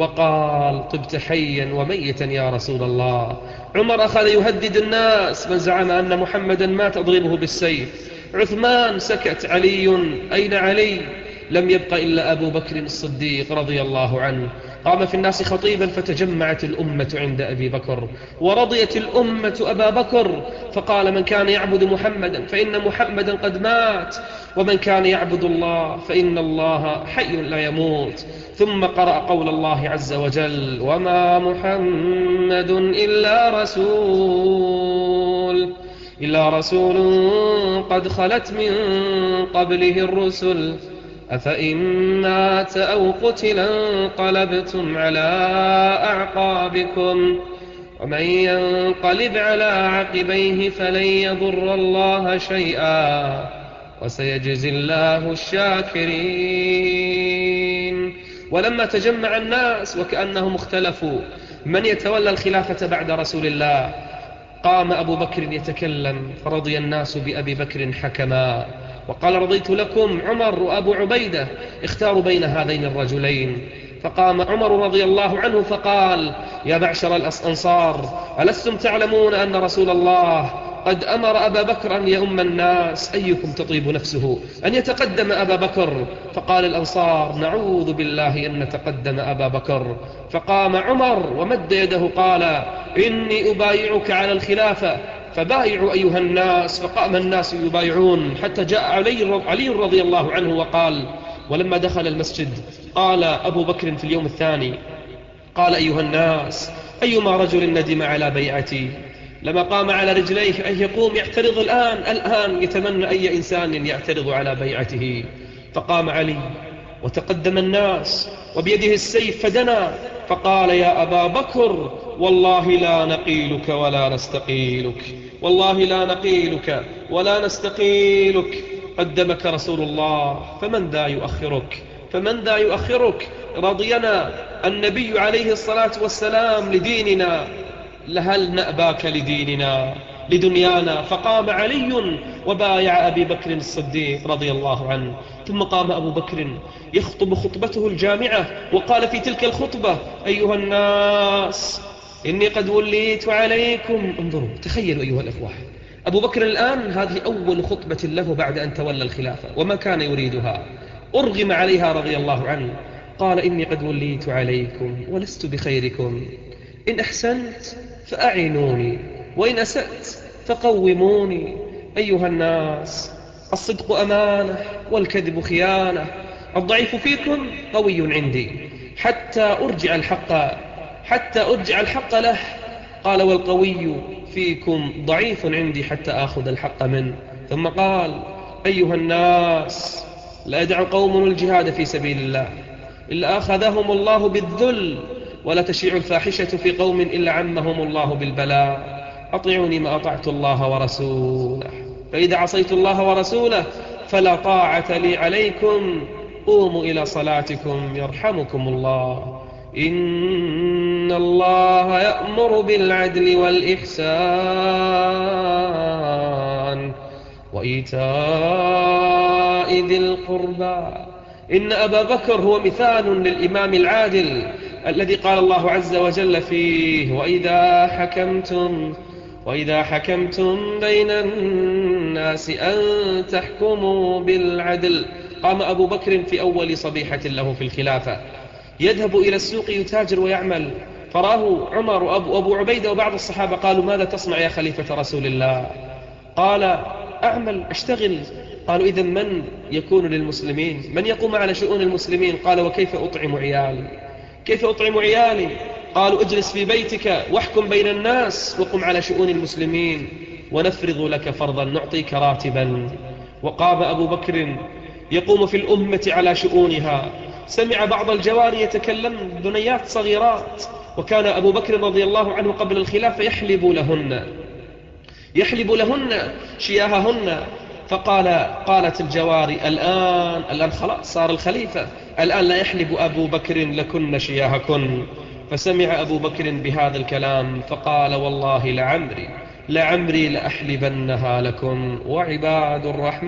وقال طبت حيا وميتا يا رسول الله. عمر أخذ يهدد الناس من زعم أن محمدا مات أضربه بالسيف. عثمان سكت. علي أين علي؟ لم يبق إلا أبو بكر الصديق رضي الله عنه. قام في الناس خطيبا فتجمعت الأمة عند أبي بكر ورضيت الأمة أبا بكر فقال من كان يعبد محمدا فإن محمدا قد مات ومن كان يعبد الله فإن الله حي لا يموت. ثم قرأ قول الله عز وجل وما محمد إلا رسول إلا رسول قد خلت من قبله الرسل أفإن مات أو قتل انقلبتم على أعقابكم ومن ينقلب على عقبيه فلن يضر الله شيئا وسيجزي الله الشاكرين. ولما تجمع الناس وكأنهم اختلفوا من يتولى الخلافة بعد رسول الله قام أبو بكر يتكلم فرضي الناس بأبي بكر حكما وقال رضيت لكم عمر وأبو عبيدة اختاروا بين هذين الرجلين. فقام عمر رضي الله عنه فقال: يا معشر الأنصار، ألستم تعلمون أن رسول الله قد أمر أبا بكر أن يؤم الناس؟ أيكم تطيب نفسه أن يتقدم أبا بكر؟ فقال الأنصار: نعوذ بالله أن نتقدم أبا بكر. فقام عمر ومد يده قال: إني أبايعك على الخلافة فبايعوا أيها الناس. فقام الناس يبايعون حتى جاء علي, علي رضي الله عنه وقال، ولما دخل المسجد قال أبو بكر في اليوم الثاني، قال: أيها الناس، أيما رجل ندم على بيعتي لما قام على رجليه أن يقوم يعترض الآن الآن يتمنى أي إنسان يعترض على بيعته. فقام علي وتقدم الناس وبيده السيف فدنا فقال: يا أبا بكر، والله لا نقيلك ولا نستقيلك، والله لا نقيلك ولا نستقيلك، قدمك رسول الله، فمن ذا يؤخرك، فمن ذا يؤخرك؟ رضينا النبي عليه الصلاة والسلام لديننا، لهل نأباك لديننا لدنيانا؟ فقام علي وبايع أبي بكر الصديق رضي الله عنه. ثم قام أبو بكر يخطب خطبته الجامعة وقال في تلك الخطبة: أيها الناس، إني قد وليت عليكم. انظروا، تخيلوا أيها الأخوة، أبو بكر الآن هذه أول خطبة له بعد أن تولى الخلافة وما كان يريدها، أرغم عليها رضي الله عنه. قال: إني قد وليت عليكم ولست بخيركم، إن أحسنت فأعينوني وإن أسأت فقوموني. أيها الناس، الصدق أمانة والكذب خيانة، الضعيف فيكم قوي عندي حتى أرجع الحق حتى أرجع الحق له. قال: والقوي فيكم ضعيف عندي حتى آخذ الحق منه. ثم قال: أيها الناس، لا يدع قوم الجهاد في سبيل الله إلا أخذهم الله بالذل، ولا تشيع الفاحشة في قوم إلا عمهم الله بالبلاء. أطيعوني ما أطعت الله ورسوله، فإذا عصيت الله ورسوله فلا طاعة لي عليكم. قوموا إلى صلاتكم يرحمكم الله. إن الله يأمر بالعدل والإحسان وإيتاء ذي القربى. إن أبا بكر هو مثال للإمام العادل الذي قال الله عز وجل فيه: وإذا حكمتم وإذا حكمتم بين الناس أن تحكموا بالعدل. قام أبو بكر في أول صبيحة له في الخلافة يذهب إلى السوق يتاجر ويعمل، فراه عمر وأبو أبو عبيدة وبعض الصحابة قالوا: ماذا تصنع يا خليفة رسول الله؟ قال: أعمل أشتغل. قالوا: إذن من يكون للمسلمين؟ من يقوم على شؤون المسلمين؟ قال: وكيف أطعم عيالي؟ كيف أطعم عيالي؟ قالوا: اجلس في بيتك واحكم بين الناس وقم على شؤون المسلمين ونفرض لك فرضا، نعطيك راتبا. وقام أبو بكر يقوم في الأمة على شؤونها. سمع بعض الجواري يتكلم، بنيات صغيرات، وكان أبو بكر رضي الله عنه قبل الخلافة يحلب لهن يحلب لهن شياههن. فقال قالت الجواري: الآن الآن خلاص صار الخليفة، الآن لا يحلب أبو بكر لكن شياهكن. فسمع أبو بكر بهذا الكلام فقال: والله لعمري لعمري لأحلبنها لكم. وعباد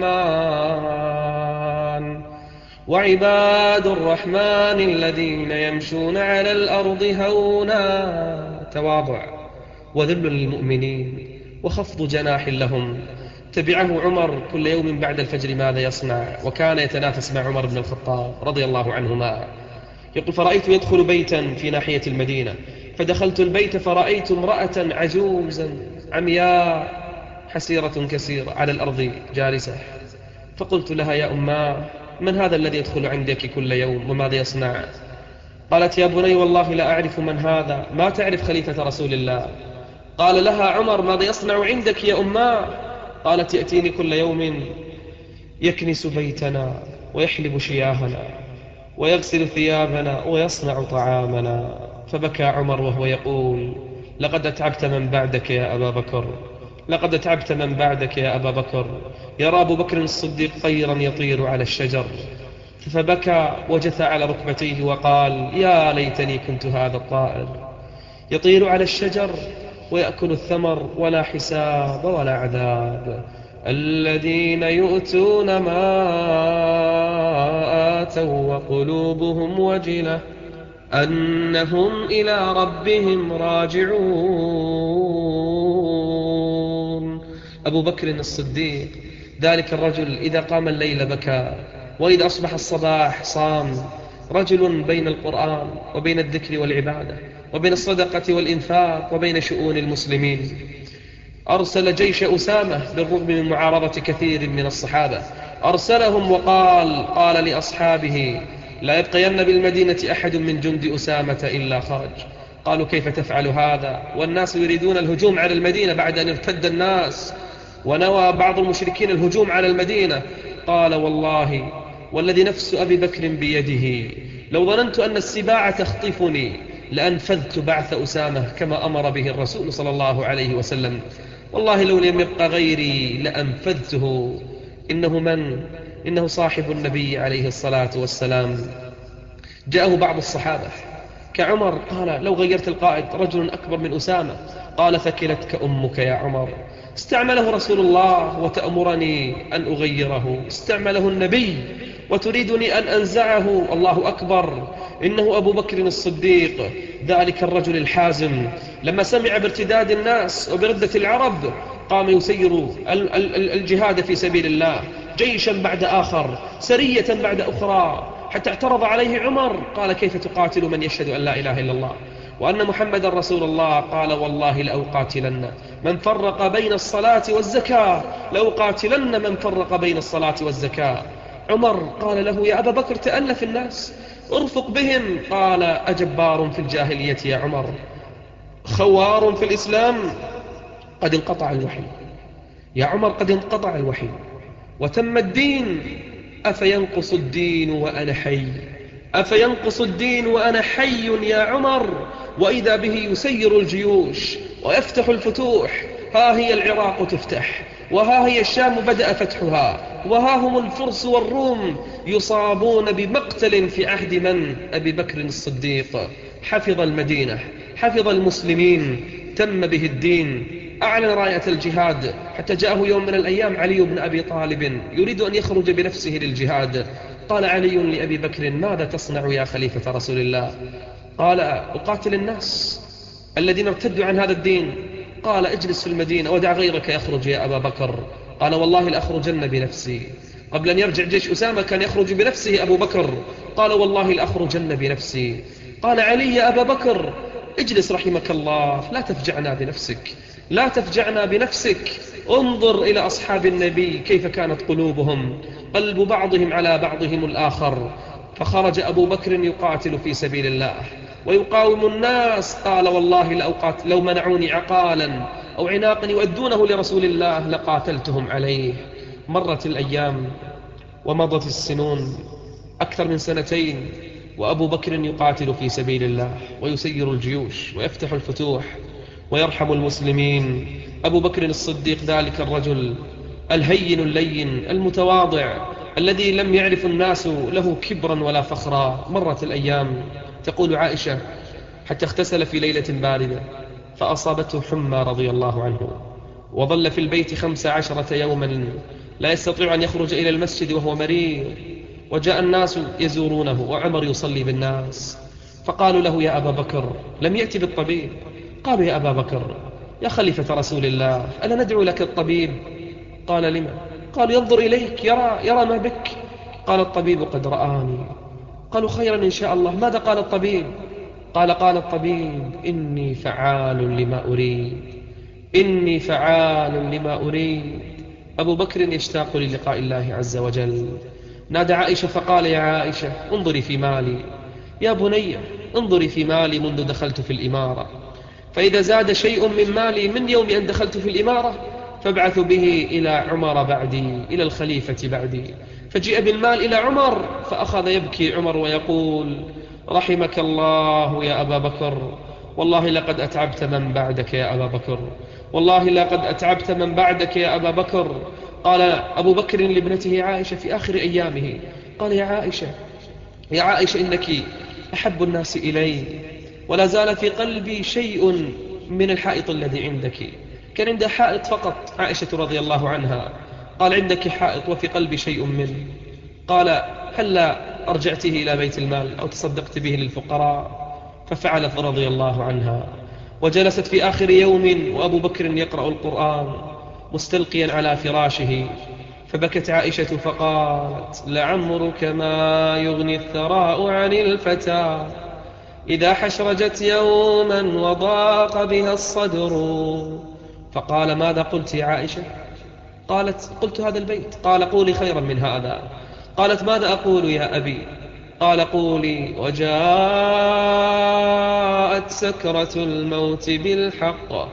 الرحمن وعباد الرحمن الذين يمشون على الأرض هونا، تواضع وذل للمؤمنين وخفض جناح لهم. تبعه عمر كل يوم بعد الفجر ماذا يصنع، وكان يتنافس مع عمر بن الخطاب رضي الله عنهما. يقول: فرأيت يدخل بيتا في ناحية المدينة، فدخلت البيت فرأيت امرأة عجوزا عمياء حسيرة كسيرة على الأرض جالسة، فقلت لها: يا أماه، من هذا الذي يدخل عندك كل يوم وماذا يصنع؟ قالت: يا بني، والله لا أعرف من هذا، ما تعرف خليفة رسول الله. قال لها عمر: ماذا يصنع عندك يا أماه؟ قالت: يأتيني كل يوم يكنس بيتنا ويحلب شياهنا ويغسل ثيابنا ويصنع طعامنا. فبكى عمر وهو يقول: لقد أتعبت من بعدك يا أبا بكر، لقد أتعبت من بعدك يا أبا بكر. يرى أبو بكر الصديق طيرا يطير على الشجر، فبكى وجثى على ركبتيه وقال: يا ليتني كنت هذا الطائر يطير على الشجر ويأكل الثمر ولا حساب ولا عذاب. الذين يؤتون ما آتوا وقلوبهم وجلة أنهم إلى ربهم راجعون. أبو بكر الصديق ذلك الرجل إذا قام الليل بكى، وإذا أصبح الصباح صام، رجل بين القرآن وبين الذكر والعبادة وبين الصدقة والإنفاق وبين شؤون المسلمين. أرسل جيش أسامة بالرغم من معارضة كثير من الصحابة، أرسلهم وقال قال لأصحابه: لا يبقين بالمدينة أحد من جند أسامة إلا خرج. قالوا: كيف تفعل هذا والناس يريدون الهجوم على المدينة بعد أن ارتد الناس ونوى بعض المشركين الهجوم على المدينة؟ قال: والله والذي نفس أبي بكر بيده لو ظننت أن السباع تخطفني لأنفذت بعث أسامة كما أمر به الرسول صلى الله عليه وسلم، والله لو لم يبق غيري لأنفذته. إنه من؟ إنه صاحب النبي عليه الصلاة والسلام. جاءه بعض الصحابة كعمر قال: لو غيرت القائد رجل أكبر من أسامة. قال: ثكلتك أمك يا عمر، استعمله رسول الله وتأمرني أن أغيره، استعمله النبي وتريدني أن أنزعه. الله أكبر. إنه أبو بكر الصديق ذلك الرجل الحازم لما سمع بارتداد الناس وبردة العرب قام يسير الجهاد في سبيل الله، جيشا بعد آخر، سرية بعد أخرى، حتى اعترض عليه عمر قال: كيف تقاتل من يشهد أن لا إله إلا الله وأن محمد رسول الله؟ قال: والله لأقاتلن من فرق بين الصلاة والزكاة، لأقاتلن من فرق بين الصلاة والزكاة. عمر قال له: يا أبا بكر تألف الناس، ارفق بهم. قال: أجبار في الجاهلية يا عمر، خوار في الإسلام؟ قد انقطع الوحي يا عمر، قد انقطع الوحي وتم الدين. أفينقص الدين وأنا حي؟ أفينقص الدين وأنا حي يا عمر؟ وإذا به يسير الجيوش ويفتح الفتوح. ها هي العراق تفتح، وها هي الشام بدأ فتحها، وها هم الفرس والروم يصابون بمقتل في عهد من؟ أبي بكر الصديق. حفظ المدينة، حفظ المسلمين، تم به الدين، أعلن راية الجهاد، حتى جاءه يوم من الأيام علي بن أبي طالب يريد أن يخرج بنفسه للجهاد. قال علي لأبي بكر: ماذا تصنع يا خليفة رسول الله؟ قال: أقاتل الناس الذين ارتدوا عن هذا الدين. قال: اجلس في المدينة ودع غيرك يخرج يا أبا بكر. قال: والله لأخرجن بنفسي. قبل أن يرجع جيش أسامة كان يخرج بنفسه أبو بكر. قال: والله لأخرجن بنفسي. قال علي: يا أبا بكر اجلس رحمك الله، لا تفجعنا بنفسك، لا تفجعنا بنفسك. انظر إلى أصحاب النبي كيف كانت قلوبهم، قلب بعضهم على بعضهم الآخر. فخرج أبو بكر يقاتل في سبيل الله ويقاوم الناس. قال: والله لأوقات لو منعوني عقالا أو عناقا يؤدونه لرسول الله لقاتلتهم عليه. مرت الأيام ومضت السنون، أكثر من سنتين، وأبو بكر يقاتل في سبيل الله ويسير الجيوش ويفتح الفتوح ويرحم المسلمين. أبو بكر الصديق ذلك الرجل الهين اللين المتواضع الذي لم يعرف الناس له كبرا ولا فخرا. مرت الأيام، تقول عائشة: حتى اغتسل في ليلة باردة فأصابته حمى رضي الله عنه، وظل في البيت خمس عشرة يوما لا يستطيع أن يخرج إلى المسجد وهو مريض. وجاء الناس يزورونه وعمر يصلي بالناس، فقالوا له: يا أبا بكر لم يأتي بالطبيب. قالوا: يا أبا بكر يا خليفة رسول الله ألا ندعو لك الطبيب؟ قال: لما؟ قالوا: ينظر إليك، يرى, يرى ما بك. قال: الطبيب قد رآني. قالوا: خيرا إن شاء الله. ماذا قال الطبيب؟ قال: قال الطبيب: إني فعال لما أريد، إني فعال لما أريد. أبو بكر يشتاق للقاء الله عز وجل. نادى عائشة فقال: يا عائشة انظري في مالي، يا بني انظري في مالي منذ دخلت في الإمارة، فإذا زاد شيء من مالي من يوم أن دخلت في الإمارة فابعث به إلى عمر بعدي، إلى الخليفة بعدي. فجيء بالمال إلى عمر فأخذ يبكي عمر ويقول: رحمك الله يا أبا بكر، والله لقد أتعبت من بعدك يا أبا بكر، والله لقد أتعبت من بعدك يا أبا بكر. قال أبو بكر لابنته عائشة في آخر أيامه، قال: يا عائشة يا عائشة إنك أحب الناس إلي، ولا زال في قلبي شيء من الحائط الذي عندك. كان عندها حائط فقط عائشة رضي الله عنها. قال: عندك حائط وفي قلبي شيء منه. قال: هل أرجعته إلى بيت المال أو تصدقت به للفقراء؟ ففعلت رضي الله عنها، وجلست في آخر يوم وأبو بكر يقرأ القرآن مستلقيا على فراشه، فبكت عائشة فقالت: لعمرك ما يغني الثراء عن الفتى إذا حشرجت يوما وضاق بها الصدر. فقال: ماذا قلت يا عائشة؟ قالت: قلت هذا البيت. قال: قولي خيرا من هذا. قالت: ماذا أقول يا أبي؟ قال: قولي: وجاءت سكرة الموت بالحق،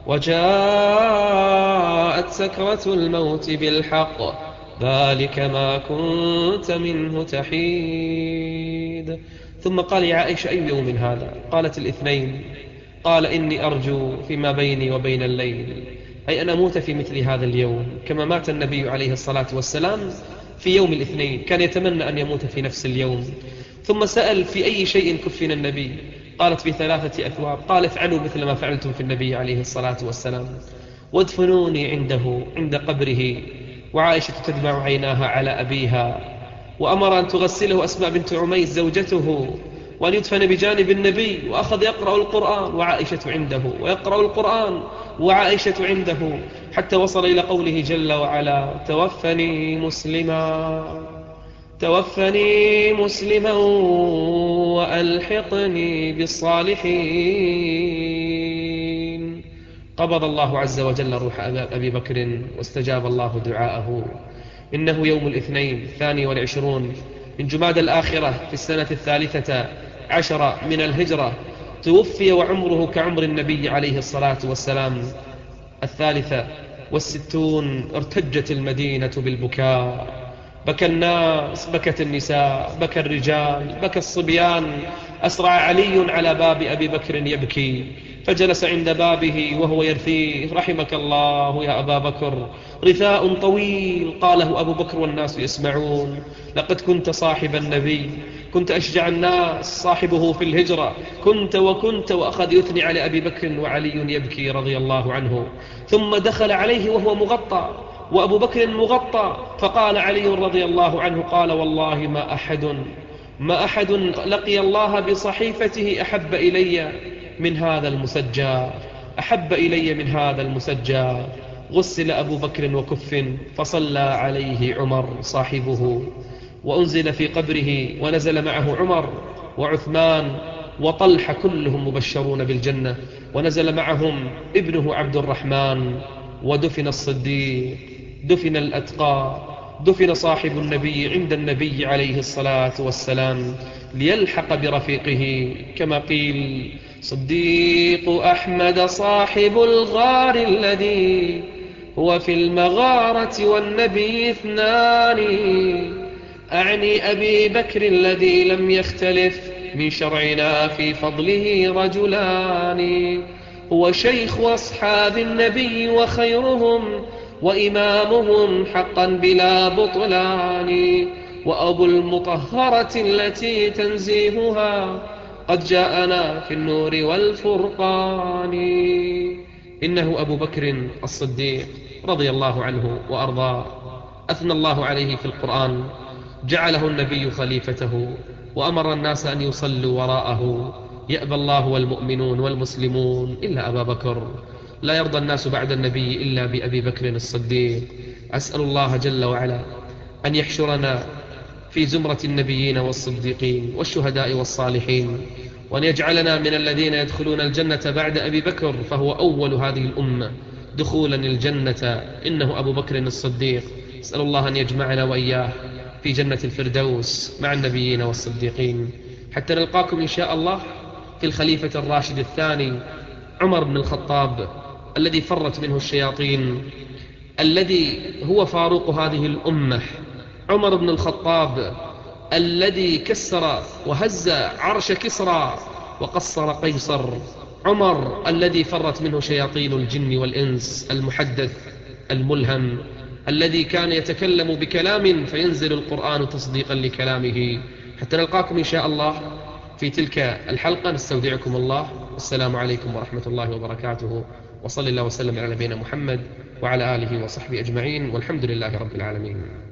وجاءت سكرة الموت بالحق، ذلك ما كنت منه تحيد. ثم قال: يا عائشة أي يوم هذا؟ قالت: الاثنين. قال: إني أرجو فيما بيني وبين الليل، أي أن أموت في مثل هذا اليوم كما مات النبي عليه الصلاة والسلام في يوم الاثنين، كان يتمنى أن يموت في نفس اليوم. ثم سأل: في أي شيء كفن النبي؟ قالت: في ثلاثة أثواب. قال: افعلوا مثل ما فعلتم في النبي عليه الصلاة والسلام، وادفنوني عنده عند قبره. وعائشة تدمع عيناها على أبيها، وأمر أن تغسله أسماء بنت عميس زوجته، وأن يدفن بجانب النبي، وأخذ يقرأ القرآن وعائشة عنده، ويقرأ القرآن وعائشة عنده، حتى وصل إلى قوله جل وعلا: توفني مسلما توفني مسلما وألحقني بالصالحين. قبض الله عز وجل روح أبي بكر واستجاب الله دعاءه. إنه يوم الاثنين الثاني والعشرون من جماد الآخرة في السنة الثالثة عشر من الهجرة توفي وعمره كعمر النبي عليه الصلاة والسلام. الثالثة والستون ارتجت المدينة بالبكاء، بكى الناس، بكت النساء، بكى الرجال، بكى الصبيان. أسرع علي على باب أبي بكر يبكي، فجلس عند بابه وهو يرثيه: رحمك الله يا أبا بكر. رثاء طويل قاله أبو بكر والناس يسمعون: لقد كنت صاحب النبي، كنت أشجع الناس، صاحبه في الهجرة، كنت وكنت. وأخذ يثني على أبي بكر وعلي يبكي رضي الله عنه. ثم دخل عليه وهو مغطى وأبو بكر مغطى، فقال علي رضي الله عنه: قال: والله ما أحد ما أحد لقي الله بصحيفته أحب إلي من هذا المسجى، أحب إلي من هذا المسجى. غسل أبو بكر وكفن، فصلى عليه عمر صاحبه، وأنزل في قبره، ونزل معه عمر وعثمان وطلحة، كلهم مبشرون بالجنة، ونزل معهم ابنه عبد الرحمن، ودفن الصديق، دفن الأتقى، دفن صاحب النبي عند النبي عليه الصلاة والسلام ليلحق برفيقه. كما قيل: صديق أحمد صاحب الغار الذي هو في المغارة والنبي اثنان، أعني أبي بكر الذي لم يختلف من شرعنا في فضله رجلان، هو شيخ أصحاب النبي وخيرهم وإمامهم حقا بلا بطلان، وأبو المطهرة التي تنزيهها قد جاءنا في النور والفرقان. إنه أبو بكر الصديق رضي الله عنه وأرضاه، أثنى الله عليه في القرآن، جعله النبي خليفته، وأمر الناس أن يصلوا وراءه. يأبى الله والمؤمنون والمسلمون إلا أبا بكر، لا يرضى الناس بعد النبي إلا بأبي بكر الصديق. أسأل الله جل وعلا أن يحشرنا في زمرة النبيين والصديقين والشهداء والصالحين، وأن يجعلنا من الذين يدخلون الجنة بعد أبي بكر، فهو أول هذه الأمة دخولا الجنة، إنه أبو بكر الصديق. أسأل الله أن يجمعنا وإياه في جنة الفردوس مع النبيين والصديقين، حتى نلقاكم إن شاء الله في الخليفة الراشد الثاني عمر بن الخطاب، الذي فرت منه الشياطين، الذي هو فاروق هذه الأمة. عمر بن الخطاب الذي كسر وهز عرش كسرى وقصر قيصر. عمر الذي فرت منه شياطين الجن والإنس، المحدث الملهم، الذي كان يتكلم بكلام فينزل القرآن تصديقا لكلامه. حتى نلقاكم إن شاء الله في تلك الحلقة، نستودعكم الله. السلام عليكم ورحمة الله وبركاته، وصلى الله وسلم على نبينا محمد وعلى آله وصحبه أجمعين، والحمد لله رب العالمين.